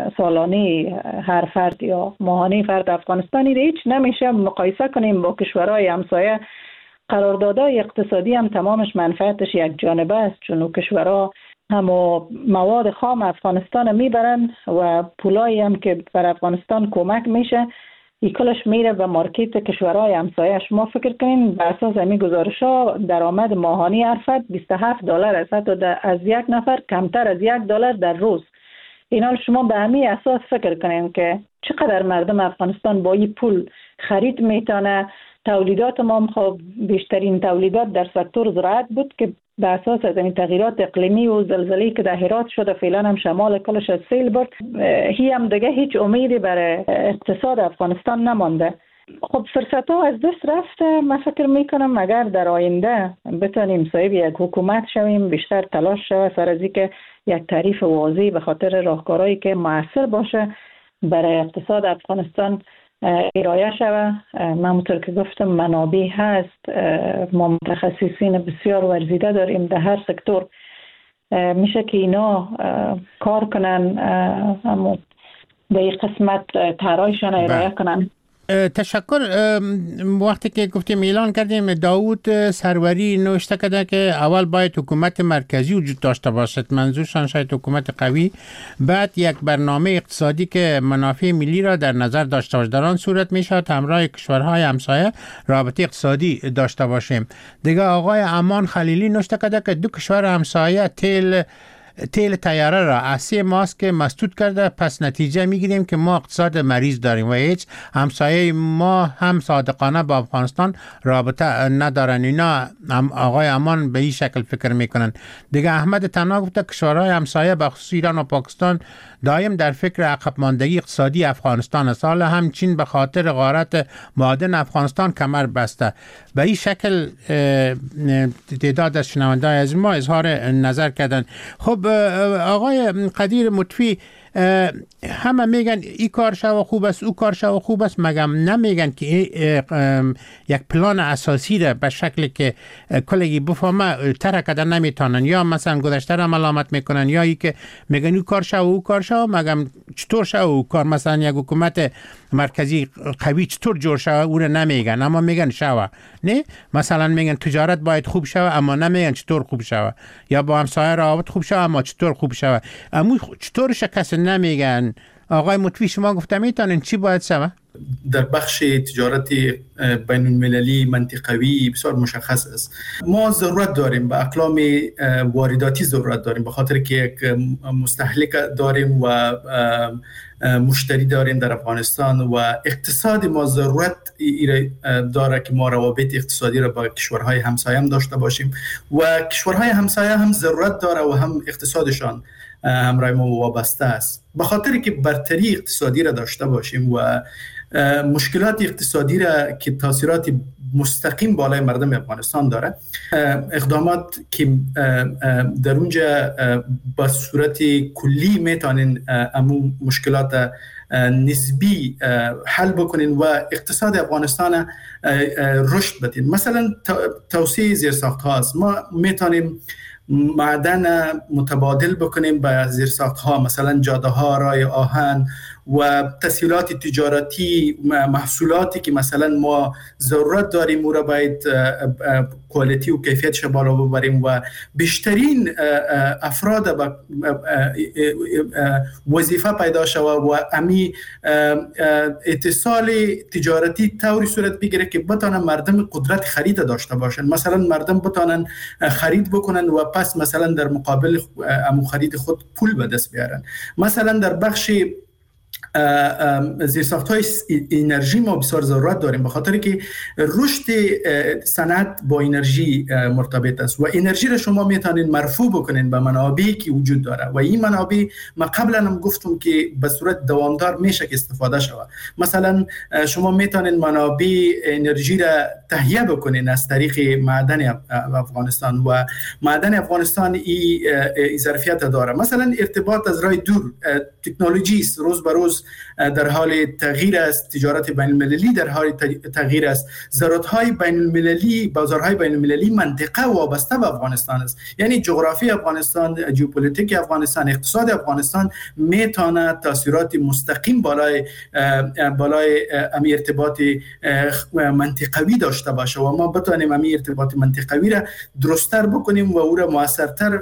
سالانه هر فرد یا ماهانه فرد افغانستانی رو هیچ نمیشه مقایسه کنیم با کشورهای همسایه. قراردادهای اقتصادی هم تمامش منفعتش یک جانبه است، چون کشورها هم مواد خام افغانستان میبرن و پولایی هم که بر افغانستان کمک میشه کلش میره به مارکت کشورهای همسایه. شما فکر کنین بر اساس همین گزارش‌ها درآمد ماهانه هر فرد بیست و هفت دلار است، حتی از یک نفر کمتر از یک دلار در روز. اینا شما به همین اساس فکر کنین که چقدر مردم افغانستان با این پول خرید میتونه. تولیدات ما خب بیشترین تولیدات در سکتور زراعت بود که به اساس از این تغییرات اقلیمی و زلزله‌ای که در هرات شده فعلا هم شمال کلش از سیل برد، هی هم دیگه هیچ امیدی برای اقتصاد افغانستان نمانده. خب فرصت ها از دست رفته. من فکر میکنم اگر در آینده بتونیم صاحب یک حکومت شویم، بیشتر تلاش شود سر از اینکه یک تعریف واضح به خاطر راهکارهایی که موثر باشه برای اقتصاد افغانستان ارائه شود. من همونطور که گفتم منابع هست، ما متخصصین بسیار ورزیده داریم در هر سکتور، میشه که اینا کار کنن، اما به این قسمت طرحشان ارائه کنن. تشکر. وقتی که گفتیم اعلان کردیم، داوود سروری نوشته کرده که اول باید حکومت مرکزی وجود داشته باشد، منظورشان شاید حکومت قوی، بعد یک برنامه اقتصادی که منافع ملی را در نظر داشته باشد، در آن صورت می شود همراه کشورهای همسایه رابطه اقتصادی داشته باشیم. دیگه آقای امان خلیلی نوشته کرده که دو کشور همسایه تیل تیل تیاره را از سه ماست که مسدود کرده، پس نتیجه میگیریم که ما اقتصاد مریض داریم و هیچ همسایه ما هم صادقانه با افغانستان رابطه ندارن. اینا هم آقای امان به این شکل فکر میکنن. دیگه احمد تنها گفته کشورهای همسایه به خصوص ایران و پاکستان دایم در فکر عقب ماندگی اقتصادی افغانستان است. حالا هم چین به خاطر غارت معادن افغانستان کمر بسته. به این شکل تعداد از شنونده‌های از ما اظهار نظر کردن. خب آقای قدیر مطفی، همه میگن این کار شو خوب است، او کار شو خوب است، مگم نمیگن که یک پلان اساسی را به شکلی که کلگی بفهمه طرح کردن نمیتونن، یا مثلا گذشته را ملامت میکنن، یا ای که میگن او کار شو او کار شو، مگم چطور شو کار مثلا یک حکومت مرکزی قوی چطور جور شوه او رو نمیگن، اما میگن شوه. نه مثلا میگن تجارت باید خوب شوه اما نمیگن چطور خوب شوه، یا با همسایه روابط خوب شوه اما چطور خوب شوه. اما چطورش کسی نمیگن. آقای مطوی شما گفته میتونین چی باید شوه؟ در بخش تجارت بین المللی منطقوی بسیار مشخص است. ما ضرورت داریم به اقلام وارداتی، ضرورت داریم به خاطر که یک مستهلک داریم و مشتری داریم در افغانستان و اقتصاد ما ضرورت داره که ما روابط اقتصادی را با کشورهای همسایه هم داشته باشیم و کشورهای همسایه هم ضرورت داره و هم اقتصادشان همراه ما وابسته است، به خاطر که برتری اقتصادی را داشته باشیم و مشکلات اقتصادی را که تاثیرات مستقیم بالای مردم افغانستان داره. اقدامات که در اونجا با صورت کلی میتونین امو مشکلات نسبی حل بکنین و اقتصاد افغانستان رشد بدین. مثلا توسعه زیرساخت هاست، ما میتونیم معدن متبادل بکنیم به زیرساخت ها، مثلا جاده ها، راه آهن و تسهیلات تجارتی، محصولاتی که مثلا ما ضرورت داریم او را باید کوالیتی و کیفیتش بالا ببریم و بیشترین افراد با وظیفه پیدا شود و امی اتصال تجارتی طوری صورت بگیره که بتانن مردم قدرت خرید داشته باشن، مثلا مردم بتانن خرید بکنن و پس مثلا در مقابل امو خرید خود پول به دست بیارن. مثلا در بخش زیرساخت‌های انرژی ما بسیار ضرورت داریم به خاطر که رشد صنعت با انرژی مرتبط است و انرژی را شما میتونید مرفوع بکنین به منابعی که وجود داره و این منابع ما قبلا هم گفتم که به صورت دوامدار میشه که استفاده شود. مثلا شما میتونید منابع انرژی را تهیه بکنین از طریق معدن افغانستان و معدن افغانستان این ظرفیت داره. مثلا ارتباط از راه دور، تکنولوژی است، روز به روز در حال تغییر است، تجارت بین المللی در حال تغییر است، ضرورت‌های بین المللی، بازارهای بین المللی منطقه وابسته به افغانستان است. یعنی جغرافی افغانستان، ژئوپلیتیک افغانستان، اقتصاد افغانستان میتونه تاثیرات مستقیم بالای بالای امی ارتباط منطقوی داشته باشه و ما بتونیم امی ارتباط منطقوی را درست‌تر بکنیم و او را مؤثرتر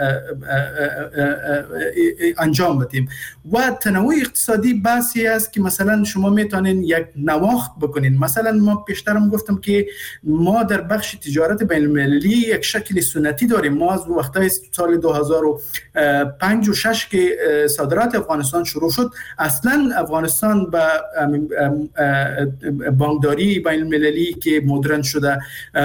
انجام بدیم. و تنوع اقتصادی بحثی است که مثلا شما میتونین یک نواخت بکنین. مثلا ما پیشترم گفتم که ما در بخش تجارت بین المللی یک شکل سنتی داریم. ما از وقتای سال دو هزار و پنج و شش که صادرات افغانستان شروع شد، اصلا افغانستان با بانکداری بین المللی که مدرن شده،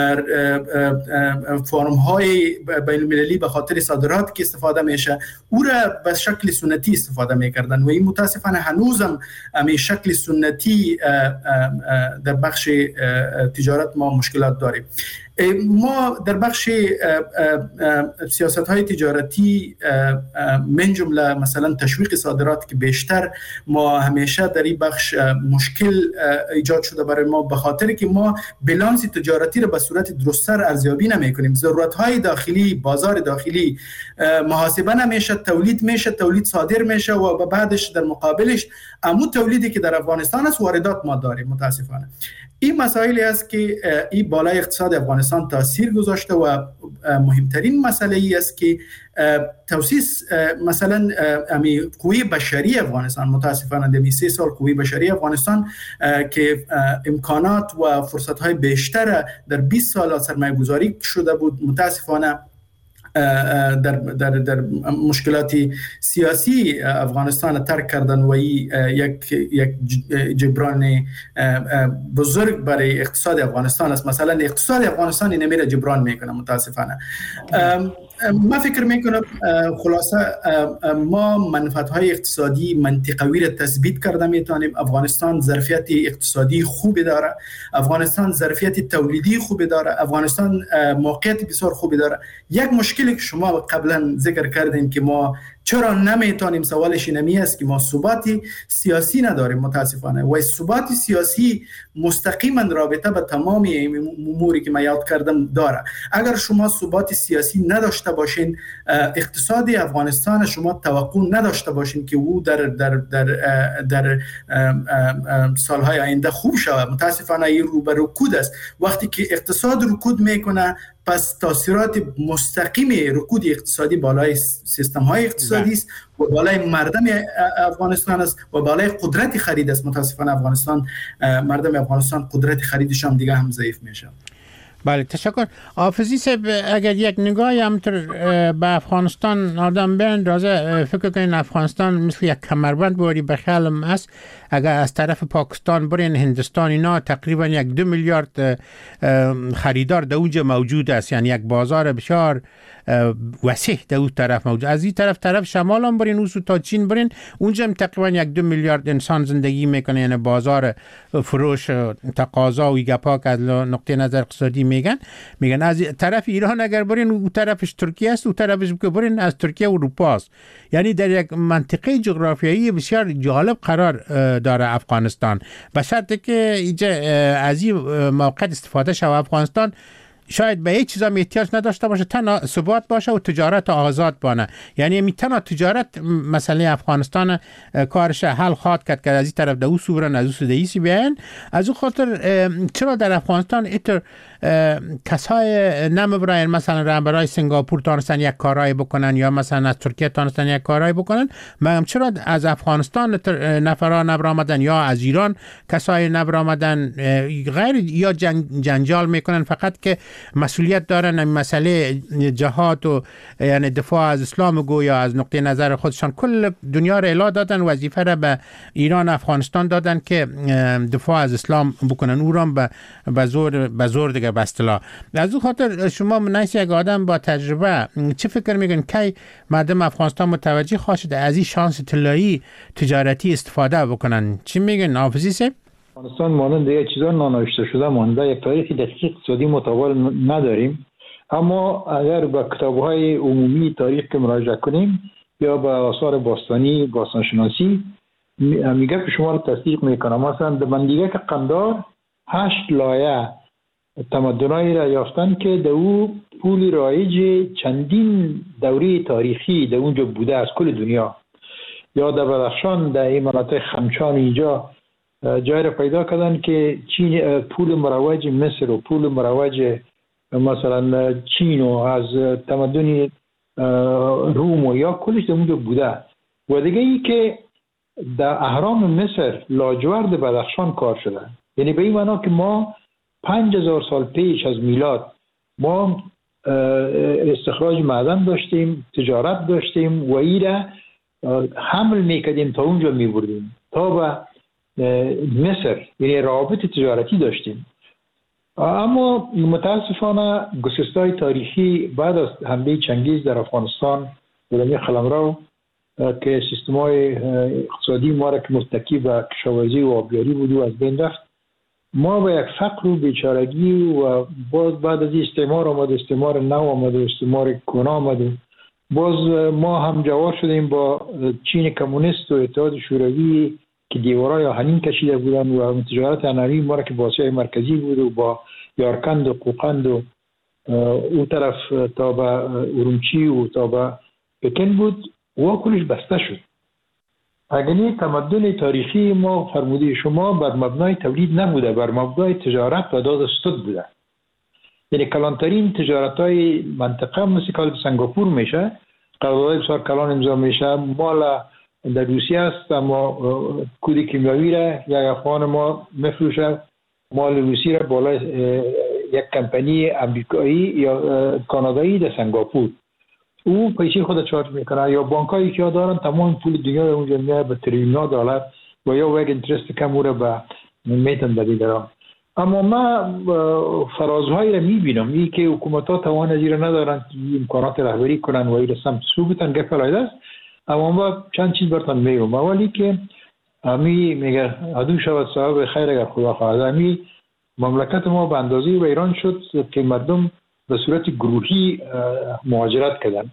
فرم های بین المللی به خاطر صادرات که استفاده میشه او را به شکل سنتی استفاده میکردن و این متاسفانه هنوزم امی شکل سنتی در بخش تجارت ما مشکلات داریم. ما در بخش سیاست‌های تجارتی من جمله مثلا تشویق صادرات که بیشتر ما همیشه در این بخش مشکل ایجاد شده برای ما به خاطر که ما بالانس تجارتی را به صورت درست‌تر ارزیابی نمی‌کنیم. ضرورت‌های داخلی، بازار داخلی محاسبه نمیشه، تولید میشه، تولید صادر میشه و بعدش در مقابلش عمو تولیدی که در افغانستان است واردات ما داریم. متاسفانه این مسائلی است که این بالای اقتصاد افغانستان تاثیر گذاشته و مهمترین مسئله ای است که توسیس مثلا امی قوی بشری افغانستان، متاسفانه در سه سال قوی بشری افغانستان که امکانات و فرصت‌های بیشتر در بیست سال سرمایه گذاری شده بود، متاسفانه در در در مشکلاتی سیاسی افغانستان ترک کردن و یک یک جبران بزرگ برای اقتصاد افغانستان است. مثلا اقتصاد افغانستان نمیره جبران میکنه متاسفانه. ما فکر میکنم خلاصه ما منفعت‌های اقتصادی منطقوی را تثبیت کرده میتونیم. افغانستان ظرفیت اقتصادی خوبی داره، افغانستان ظرفیت تولیدی خوبی داره، افغانستان موقعیت بسیار خوبی داره. یک مشکلی که شما قبلا ذکر کردین که ما چرا نمیتونیم؟ سوالش اینمی است که ما ثباتی سیاسی نداریم متاسفانه، و ثبات سیاسی مستقیما رابطه به تمام اموری که من یاد کردم داره. اگر شما ثبات سیاسی نداشته باشین، اقتصاد افغانستان شما توقع نداشته باشین که او در در در در سالهای آینده خوب شود. متاسفانه این رو به رکود است. وقتی که اقتصاد رکود میکنه، پس تاثیرات مستقیم رکود اقتصادی بالای سیستم های اقتصادی است و بالای مردم افغانستان است و بالای قدرت خرید است. متاسفانه افغانستان، مردم افغانستان قدرت خریدش هم دیگه هم ضعیف میشه. بله، تشکر. حافظی صاحب، اگر یک نگاهی همطور به افغانستان آدم بندازه، فکر کنین افغانستان مثل یک کمربند باری به خیالم است. اگر از طرف پاکستان برین، هندستان، اینا تقریبا یک دو میلیارد خریدار در اونجا موجود است، یعنی یک بازار بسیار وسیع در اون طرف موجود. از این طرف طرف شمال هم برین، اوسو تا چین برین، اونجا هم تقریبا یک دو میلیارد انسان زندگی میکنه، یعنی بازار فروش تقاضا و گپا که از نقطه نظر اقتصادی میگن میگن از طرف ایران اگر برین، اون طرفش ترکیه است، اون طرفش که برین از ترکیه و اروپا است. یعنی در یک منطقه جغرافیایی بسیار جالب قرار داره افغانستان. به شرطی که اینجا از این موقع استفاده شود، افغانستان شاید به هیچ چیزا احتیاج نداشته باشه، تنها ثبات باشه و تجارت آزاد بانه. یعنی می تنها تجارت مسئله افغانستان کارش حل خواهد کرد که از این طرف دو سورن، از اون سودیسی بیان. از اون خاطر چرا در افغانستان ایتر کسای نمیبراین مثلا رهبرای سنگاپور تانستن یک کارایی بکنن یا مثلا از ترکیه تانستن یک کارایی بکنن، مگم چرا از افغانستان نفرا نبرآمدن یا از ایران کسای نبرآمدن؟ غیر یا جنگ جنجال میکنن فقط که مسئولیت دارن این مسئله جهاد و یعنی دفاع از اسلام گویا از نقطه نظر خودشان کل دنیا را الا دادن، وظیفه را به ایران افغانستان دادن که دفاع از اسلام بکنن، او را به زور به زور دیگه به اصطلاح. از اون خاطر شما منیس یک آدم با تجربه چه فکر میگن که مردم افغانستان متوجه خواهد از این شانس طلایی تجارتی استفاده بکنن؟ چی میگن حافظی صاحب؟ افغانستان مانند یک چیزا نانوشته شده مانده، یک تاریخ دقیق اقتصادی متوالی نداریم. اما اگر به کتاب‌های عمومی تاریخ که مراجعه کنیم یا به آثار باستانی باستانشناسی، میگه که شما رو تصدیق میکنم. مثلا در مندیگک قندار هشت لایه تمدنایی را یافتن که در او پول رایج چندین دوره تاریخی در اونجا بوده از کل دنیا. یا در بدخشان در این مناطق خمچان اینجا جای را پیدا کردن که چین پول مروج مصر و پول مروج مثلا چین و از تمدن روم و یا کلش در اونجا بوده. و دیگه ای که در اهرام مصر لاجورد بدخشان کار شده. یعنی به این معنا که ما پنج هزار سال پیش از میلاد ما استخراج معدن داشتیم، تجارت داشتیم و این را حمل میکردیم تا اونجا میبردیم تا به مصر، یعنی روابط تجارتی داشتیم. اما متاسفانه گسستای تاریخی بعد از حمله چنگیز در افغانستان ولمی قلمرو که سیستمای اقتصادی ما را که متکی به کشاورزی و آبیاری بود و از بین رفت، ما به یک فقر و بیچارگی و باز بعد از استعمار آمد، استعمار نو آمد، استعمار کهنه آمد، باز ما هم جوار شدیم با چین کمونیست و اتحاد شوروی که دیوارای آهنین کشیده بودن و تجارت انوی ما را که با آسیای مرکزی بود و با یارکند و قوقند و او طرف تا به ارومچی و تا به پکن بود و کلش بسته شد. اگرنی تمدن تاریخی ما فرموده شما بر مبنای تولید نبوده، بر مبنای تجارت و داد ستد بوده. یعنی کلانترین تجارت های منطقه مثل که سنگاپور میشه، قرارداد بسیار کلان امضا میشه. مال در روسیه است اما کود کیمیاوی را یک افغان ما مفروشه، مال روسی را بالای یک کمپانی امریکایی یا کانادایی در سنگاپور او پیسه خود چارج میکنه. یا بانکایی که دارن تمام پول دنیا اونجا میاد به تریلیون دلار و یا یک اینترست کم او را به میتن بدیدران. اما ما فرازهایی را میبینم ای که حکومت ها توان ازی را ندارن که امکانات رهبری کنن و ای را سمت سو بتن گفت فلایده است. اما ما چند چیز برتان میگم. اولی که امی میگه عدو شود صاحب خیر اگر خدا خواهد. امی مملکت ما به اندازه و ایران شد که مردم به صورت گروهی مهاجرت کردن.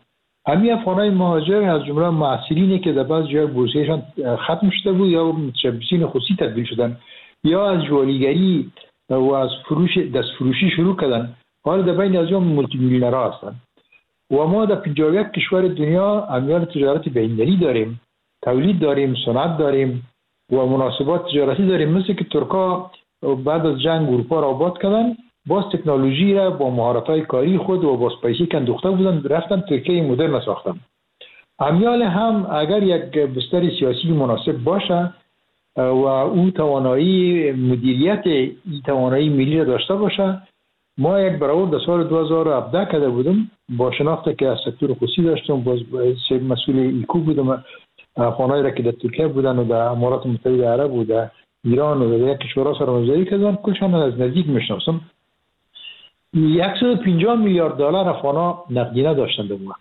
همین افغانای مهاجر از جمله محصلینی که در بعض جای بورسیشان ختم شده بود یا متشبثین خصوصی تبدیل شدن یا از جوالیگری و از فروش دست فروشی شروع کردن، حالا در بین از اون مولتی میلیونرها هستن. و ما در پنجاه و یک کشور دنیا امیال تجارت بین‌المللی داریم، تولید داریم، صنعت داریم و مناسبات تجارتی داریم. مثل که ترکا بعد از جنگ اروپا را آباد کردن، باز تکنولوژی را با مهارت‌های کاری خود و با پیسې که اندوخته بودن رفتن ترکیه مدرن ساختن. امیال هم اگر یک بستر سیاسی مناسب باشه و او توانایی مدیریت این توانایی ملی را داشته باشه، ما یک برآورد در سال دو هزار و هفده کرده بودم با شناخته که از سکتور خصوصی داشتم، باز مسئول ایکو بودم، افغانایی را که در ترکیه بودن و در امارات متحده عرب و در ایران و در یک کشورها سرمایه‌گذاری کردن، کلشان از نزدیک میشناسم. صد و پنجاه میلیارد دلار افغانا نقدینه داشتن در ما.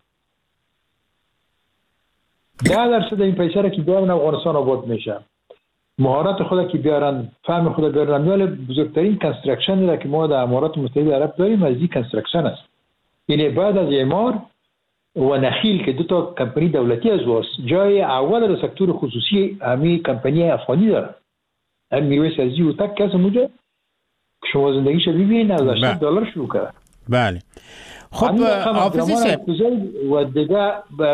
ده درصد این پیسه را که بیارن افغانستان آباد میشه، مهارت خود که بیارن، فهم خود بیارن. امیال بزرگترین کنسترکشن را که ما در امارات متحده عرب داریم از این کنسترکشن است. یعنی بعد از اعمار و نخیل که دو تا کمپانی دولتی از واس، جای اول در سکتور خصوصی همین کمپانی افغانی داره. هم میرویس عزیزی و تک کس اونجا شما زندگیش ببینید از هشتصد دلار شروع کرد. بله. خب حافظی صاحب و دیگه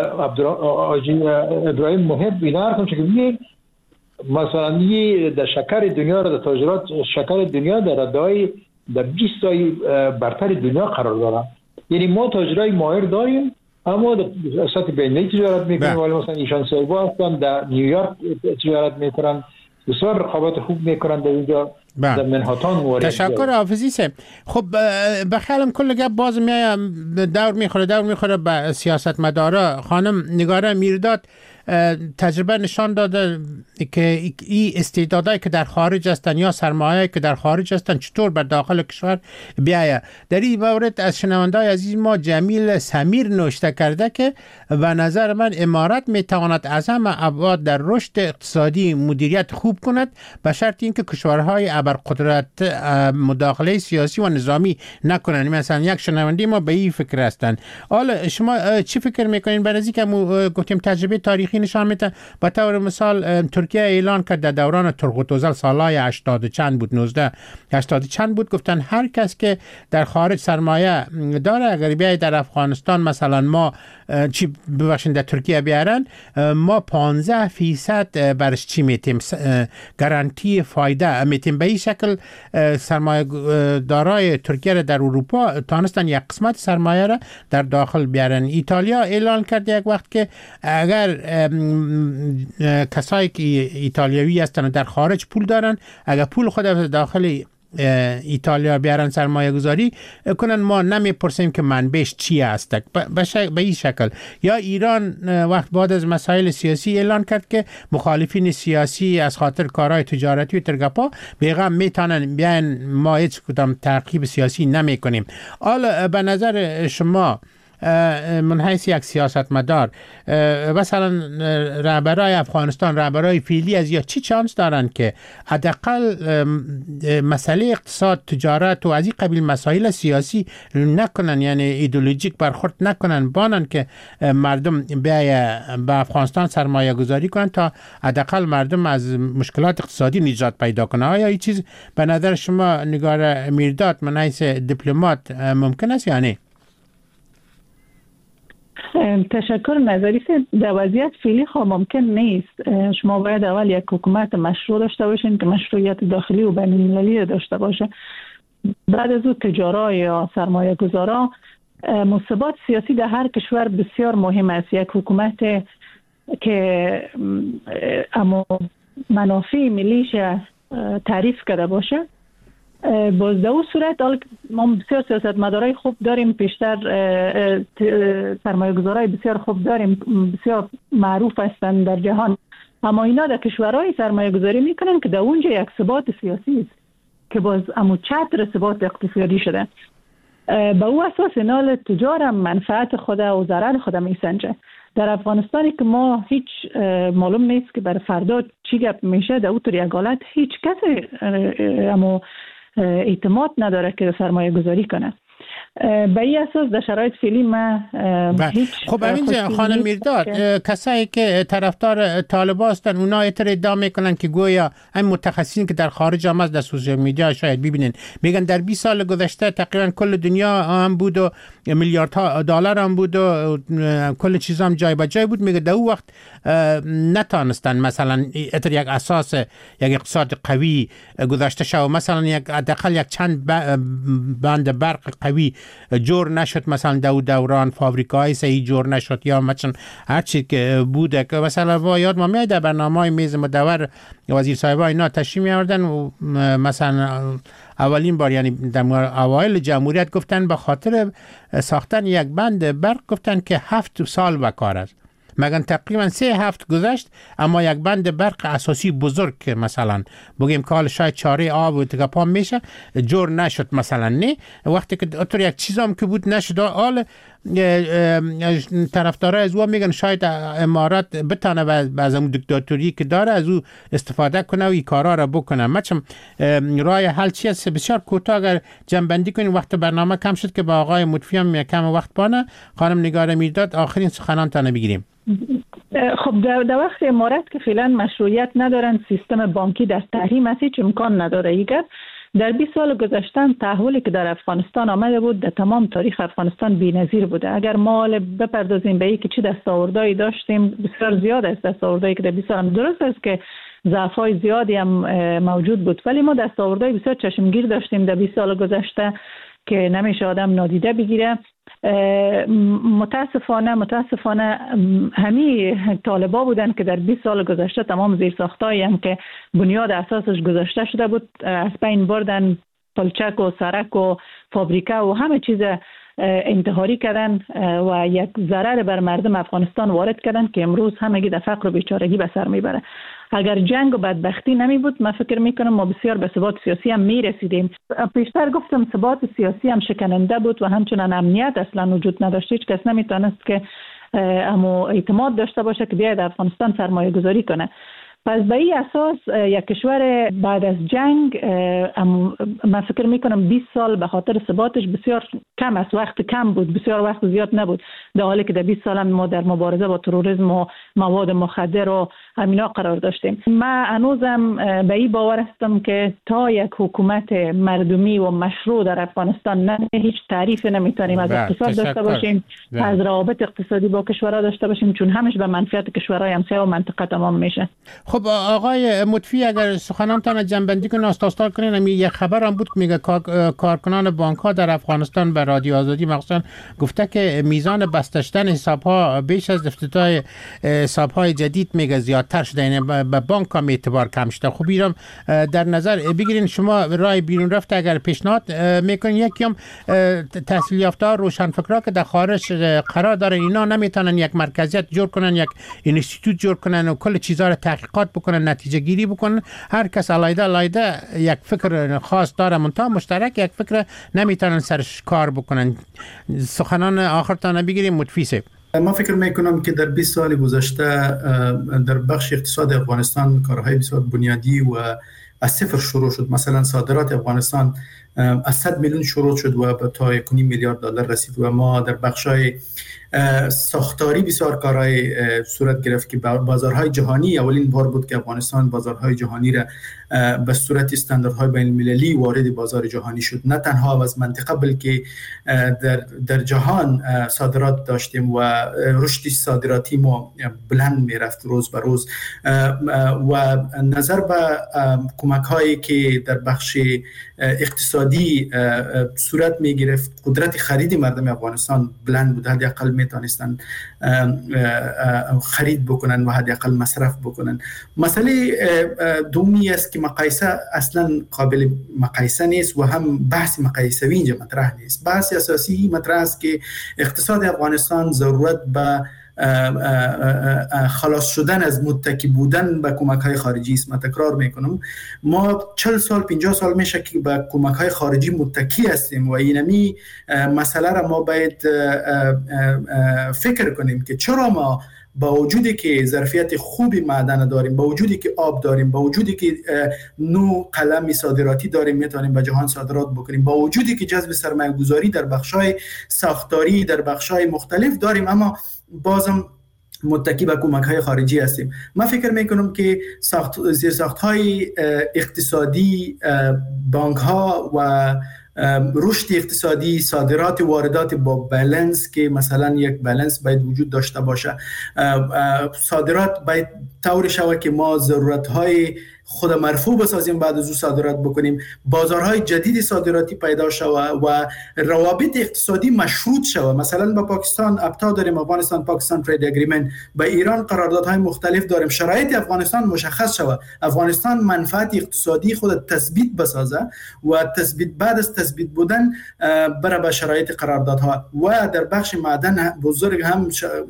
ابراهیم محب اینا هم که ببینید مثلا یه در شکر دنیا را در تاجرات شکر دنیا در ردای در بیست تای برتر دنیا قرار داره. یعنی ما تاجرای ماهر داریم، اما در سطح بین‌المللی تجارت میکنیم. ولی مثلا ایشان سایبا هستن در نیویورک تجارت میکنن، بسیار رقابت خوب میکنن در اینجا. در منهاتان. تشکر حافظی صاحب. خب بخیالم کل گپ باز میایم دور میخوره دور میخوره به سیاست مدارا. خانم نگاره میرداد تجربه نشان داده که این استعدادایی که در خارج هستن یا سرمایه‌ای که در خارج هستن چطور به داخل کشور بیاید. در این مورد از شنونده‌های عزیز ما جمیل سمیر نوشته کرده که به نظر من امارات میتواند از همه ابعاد در رشد اقتصادی مدیریت خوب کند به شرط اینکه کشورهای ابرقدرت مداخله سیاسی و نظامی نکنند. مثلا یک شنونده ما به این فکر هستند. حالا شما چی فکر میکنین؟ برای اینکه گفتیم تجربه تاریخی نشان میده. به طور مثال ترکیه اعلان کرد در دوران ترقوتوزل سالهای هشتاد چند بود، نوزده هشتاد چند بود، گفتن هر کس که در خارج سرمایه داره اگر بیاید در افغانستان مثلا ما چی ببخشید در ترکیه بیارن، ما پانزده فیصد برش چی میتیم گارانتی فایده میتیم. به این شکل سرمایه دارای ترکیه را در اروپا تانستن یک قسمت سرمایه را در داخل بیارن. ایتالیا اعلان کرد یک وقت که اگر کسایی که ایتالیایی هستن در خارج پول دارن، اگر پول خود داخل ایتالیا بیارن سرمایه گذاری کنن ما نمیپرسیم که منبعش چی هست. به این شکل. یا ایران وقت بعد از مسائل سیاسی اعلان کرد که مخالفین سیاسی از خاطر کارهای تجارتی و ترگپا بیغم میتونن بیان ما هیچ کدام تعقیب سیاسی نمی کنیم. حالا به نظر شما من حیث یک سیاستمدار مثلا رهبرای افغانستان، رهبرای فعلی از یا چی چانس دارن که حداقل مسئله اقتصاد، تجارت و از این قبیل مسائل سیاسی نکنن، یعنی ایدئولوژیک برخورد نکنن، بانن که مردم بیای به افغانستان سرمایه گذاری کنن تا حداقل مردم از مشکلات اقتصادی نجات پیدا کنه. آیا این چیز به نظر شما نگار میرداد من حیث دیپلمات ممکن است یا نه؟ تشکر. نظری در وضعیت فعلی خب ممکن نیست. شما باید اول یک حکومت مشروع داشته باشین که مشروعیت داخلی و بین المللی داشته باشه. بعد از اون تجارا یا سرمایه گذارا، مثبت سیاسی در هر کشور بسیار مهم است. یک حکومت که اما منافع ملیش تعریف کرده باشه، باز در اون صورت ما بسیار سیاستمدارای خوب داریم، پیشتر سرمایه گذارای بسیار خوب داریم، بسیار معروف هستند در جهان، اما اینا در کشورهای سرمایه گذاری میکنن که در اونجا یک ثبات سیاسی است که باز امو چتر ثبات اقتصادی شده. به او اساس اینا تجار منفعت خود و ضرر خود میسنجه. در افغانستانی که ما هیچ معلوم نیست که بر فردا چی گپ میشه، در اون یک حالت هیچ کس اما اعتماد نداره که سرمایه گذاری کنه. به این اساس در شرایط فعلی ما هیچ خب اینجا خانم میرداد کسایی که طرفدار طالبان هستن اونا اتر ادعا میکنن که گویا این متخصصین که در خارج هم از در سوشال میدیا شاید ببینن میگن در بیست سال گذشته تقریبا کل دنیا هم بود و میلیاردها دلار هم بود و کل چیز هم جای به جای بود. میگه در اون وقت نتانستن مثلا اتر یک اساس یک اقتصاد قوی گذاشته شد، مثلا یک حداقل یک چند بند برق قوی جور نشد، مثلا دو دوران فابریکای صحیح جور نشد یا مثلا هر چی که بوده که مثلا با یاد ما میاد در برنامه‌های میز مدور وزیر صاحب اینا تشریح می‌آوردن و مثلا اولین بار یعنی در اوایل جمهوریت گفتن به خاطر ساختن یک بند برق گفتن که هفت سال بکار است. مگن تقریبا سه هفت گذشت اما یک بند برق اساسی بزرگ که مثلا بگیم که شاید چاره آب و تکپام میشه جور نشد مثلا نه وقتی که اتر یک چیزام که بود نشد آل طرفدارای از او میگن شاید امارات بتانه از اون دیکتاتوری که داره از او استفاده کنه و این کارا را بکنه. مچم راه حل چی است؟ بسیار کوتاه اگر جنبندی کنیم، وقت برنامه کم شد که با آقای مطفی هم کم وقت بانه. خانم نگار میرداد آخرین سخنان تانه بگیریم. خب در, در وقت امارات که فعلا مشروعیت ندارن، سیستم بانکی در تحریم است، هیچ امکان نداره. ایگر در بیست سال گذشتن تحولی که در افغانستان آمده بود در تمام تاریخ افغانستان بی‌نظیر بوده. اگر ما بپردازیم به اینکه چه دستاوردهایی داشتیم، بسیار زیاد است دستاوردهایی که در بیست سال. درست است که ضعف‌های زیادی هم موجود بود ولی ما دستاوردهای بسیار چشمگیر داشتیم در بیست سال گذشته که نمیشه آدم نادیده بگیره. متاسفانه متاسفانه همین طالبا بودن که در بیست سال گذشته تمام زیرساختایی هم که بنیاد اساسش گذاشته شده بود از بین بردن، پلچک و سرک و فابریکه و همه چیز انتحاری کردن و یک ضرر بر مردم افغانستان وارد کردن که امروز همگی در فقر و بیچارگی به سر میبره. اگر جنگ و بدبختی نمی بود من فکر میکنم ما بسیار به ثبات سیاسی هم میرسیدیم. پیشتر گفتم ثبات سیاسی هم شکننده بود و همچنان امنیت اصلا وجود نداشت. هیچ کس نمیتونست که اما اعتماد داشته باشه که بیاید افغانستان سرمایه گذاری کنه. پس به این اساس یک کشور بعد از جنگ من فکر میکنم بیست سال به خاطر ثباتش بسیار کم است، وقت کم بود، بسیار وقت زیاد نبود، در حالی که در بیست سال ما در مبارزه با تروریسم و مواد مخدر و همینا قرار داشتیم. من هنوزم به این باور هستم که تا یک حکومت مردمی و مشروع در افغانستان نه، هیچ تعریف نمیتونیم از اقتصاد داشته باشیم، از روابط اقتصادی با کشورها داشته باشیم، چون همش به منفعت کشورهای همسایه و منطقه تمام میشه. خب آقای مطفی اگر سخنانتان جنبندی کنین استاد کنین، یک خبر هم بود که میگه کارکنان بانک ها در افغانستان به رادیو آزادی مخصوصا گفته که میزان بسته شدن حساب ها بیش از افتتاح حساب های جدید میگه زیادتر شده، یعنی به بانک ها اعتبار کم شده. خب اینم در نظر بگیرین. شما راه بیرون رفت اگر پیشنهاد میکنین یکی هم تحصیل یافته ها روشنفکرا که در خارج قرار دارن اینا نمیتونن یک مرکزیت جور کنن، یک اینستیتوت جور کنن و کل چیزا رو تحقیقات بکنن، نتیجه گیری بکنن. هر کس علیده علیده یک فکر خاص داره، منتها مشترک یک فکر نمیتونن سرش کار بکنن. سخنان آخر تا بگیریم متفیسه. من فکر میکنم که در بیست سال گذشته در بخش اقتصاد افغانستان کارهای بسیار بنیادی و از صفر شروع شد. مثلا صادرات افغانستان از صد میلیون شروع شد و به تا یک و نیم میلیارد دلار رسید و ما در بخشای ساختاری بسیار کارهای صورت گرفت که بازارهای جهانی اولین بار بود که افغانستان بازارهای جهانی را به صورت استانداردهای بین المللی وارد بازار جهانی شد. نه تنها از منطقه بلکه در در جهان صادرات داشتیم و رشد صادراتی ما بلند میرفت روز به روز و نظر به کمک هایی که در بخش اقتصادی صورت می گرفت قدرت خرید مردم افغانستان بلند بود، حداقل میتونستن خرید بکنن و حداقل مصرف بکنن. مسئله دومی است که مقایسه اصلا قابل مقایسه نیست و هم بحث مقایسوی اینجا مطرح نیست. بحث اساسی مطرح است که اقتصاد افغانستان ضرورت به خلاص شدن از متکی بودن به کمک‌های خارجی است. من تکرار میکنم ما چهل سال پنجاه سال میشه که به کمک‌های خارجی متکی هستیم و اینمی مسئله را ما باید فکر کنیم که چرا ما با وجودی که ظرفیت خوبی معدن داریم، با وجودی که آب داریم، با وجودی که نو قلم صادراتی داریم میتونیم به جهان صادرات بکنیم، با وجودی که جذب سرمایه گذاری در بخش‌های ساختاری در بخش‌های مختلف داریم، اما بازم متکی به کمک‌های خارجی هستیم. من فکر میکنم که ساخت زیرساخت‌های اقتصادی، بانک‌ها و رشد اقتصادی، صادرات و واردات با بالانس که مثلا یک بالانس باید وجود داشته باشه، صادرات باید طور شود که ما ضرورت‌های خود مرفوع بسازیم، بعد از او صادرات بکنیم، بازارهای جدید صادراتی پیدا شود و روابط اقتصادی مشروط شود. مثلا با پاکستان ابتا داریم، افغانستان پاکستان ترید اگریمنت، با ایران قراردادهای مختلف داریم. شرایط افغانستان مشخص شود، افغانستان منفعت اقتصادی خود تثبیت بسازه و تثبیت بعد از تثبیت بودن بره به شرایط قراردادها و در بخش معدن بزرگ هم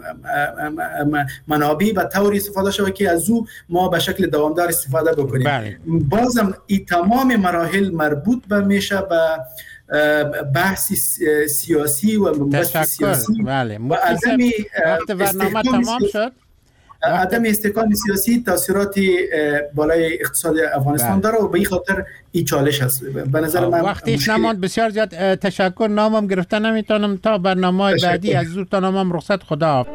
منابع به طوری استفاده شود که از او ما به شکل دوامدار استفاده بکنیم. بله. بازم این تمام مراحل مربوط به میشه به بحث سیاسی و بحث سیاسی بله. و عدم وقت برنامه تمام شد، عدم استحکام سیاسی تاثیرات بالای اقتصاد افغانستان داره و به این خاطر این چالش هست. به نظر من وقتیش نماند. بسیار زیاد تشکر. نامم گرفته نمیتونم تا برنامه بعدی از زور تا نامم رخصت. خدا.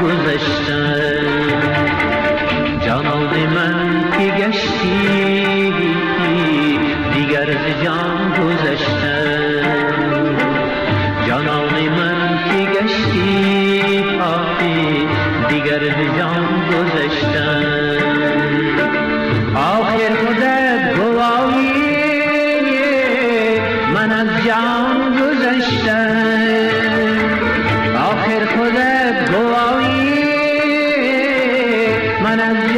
گذشته جانان من که گشتی دیگر ز جان گذشته جانان من که گشتی پاکی دیگر ز جان گذشته آخر خودت گواهی من از جان گذشته آخر خودت گواهی من از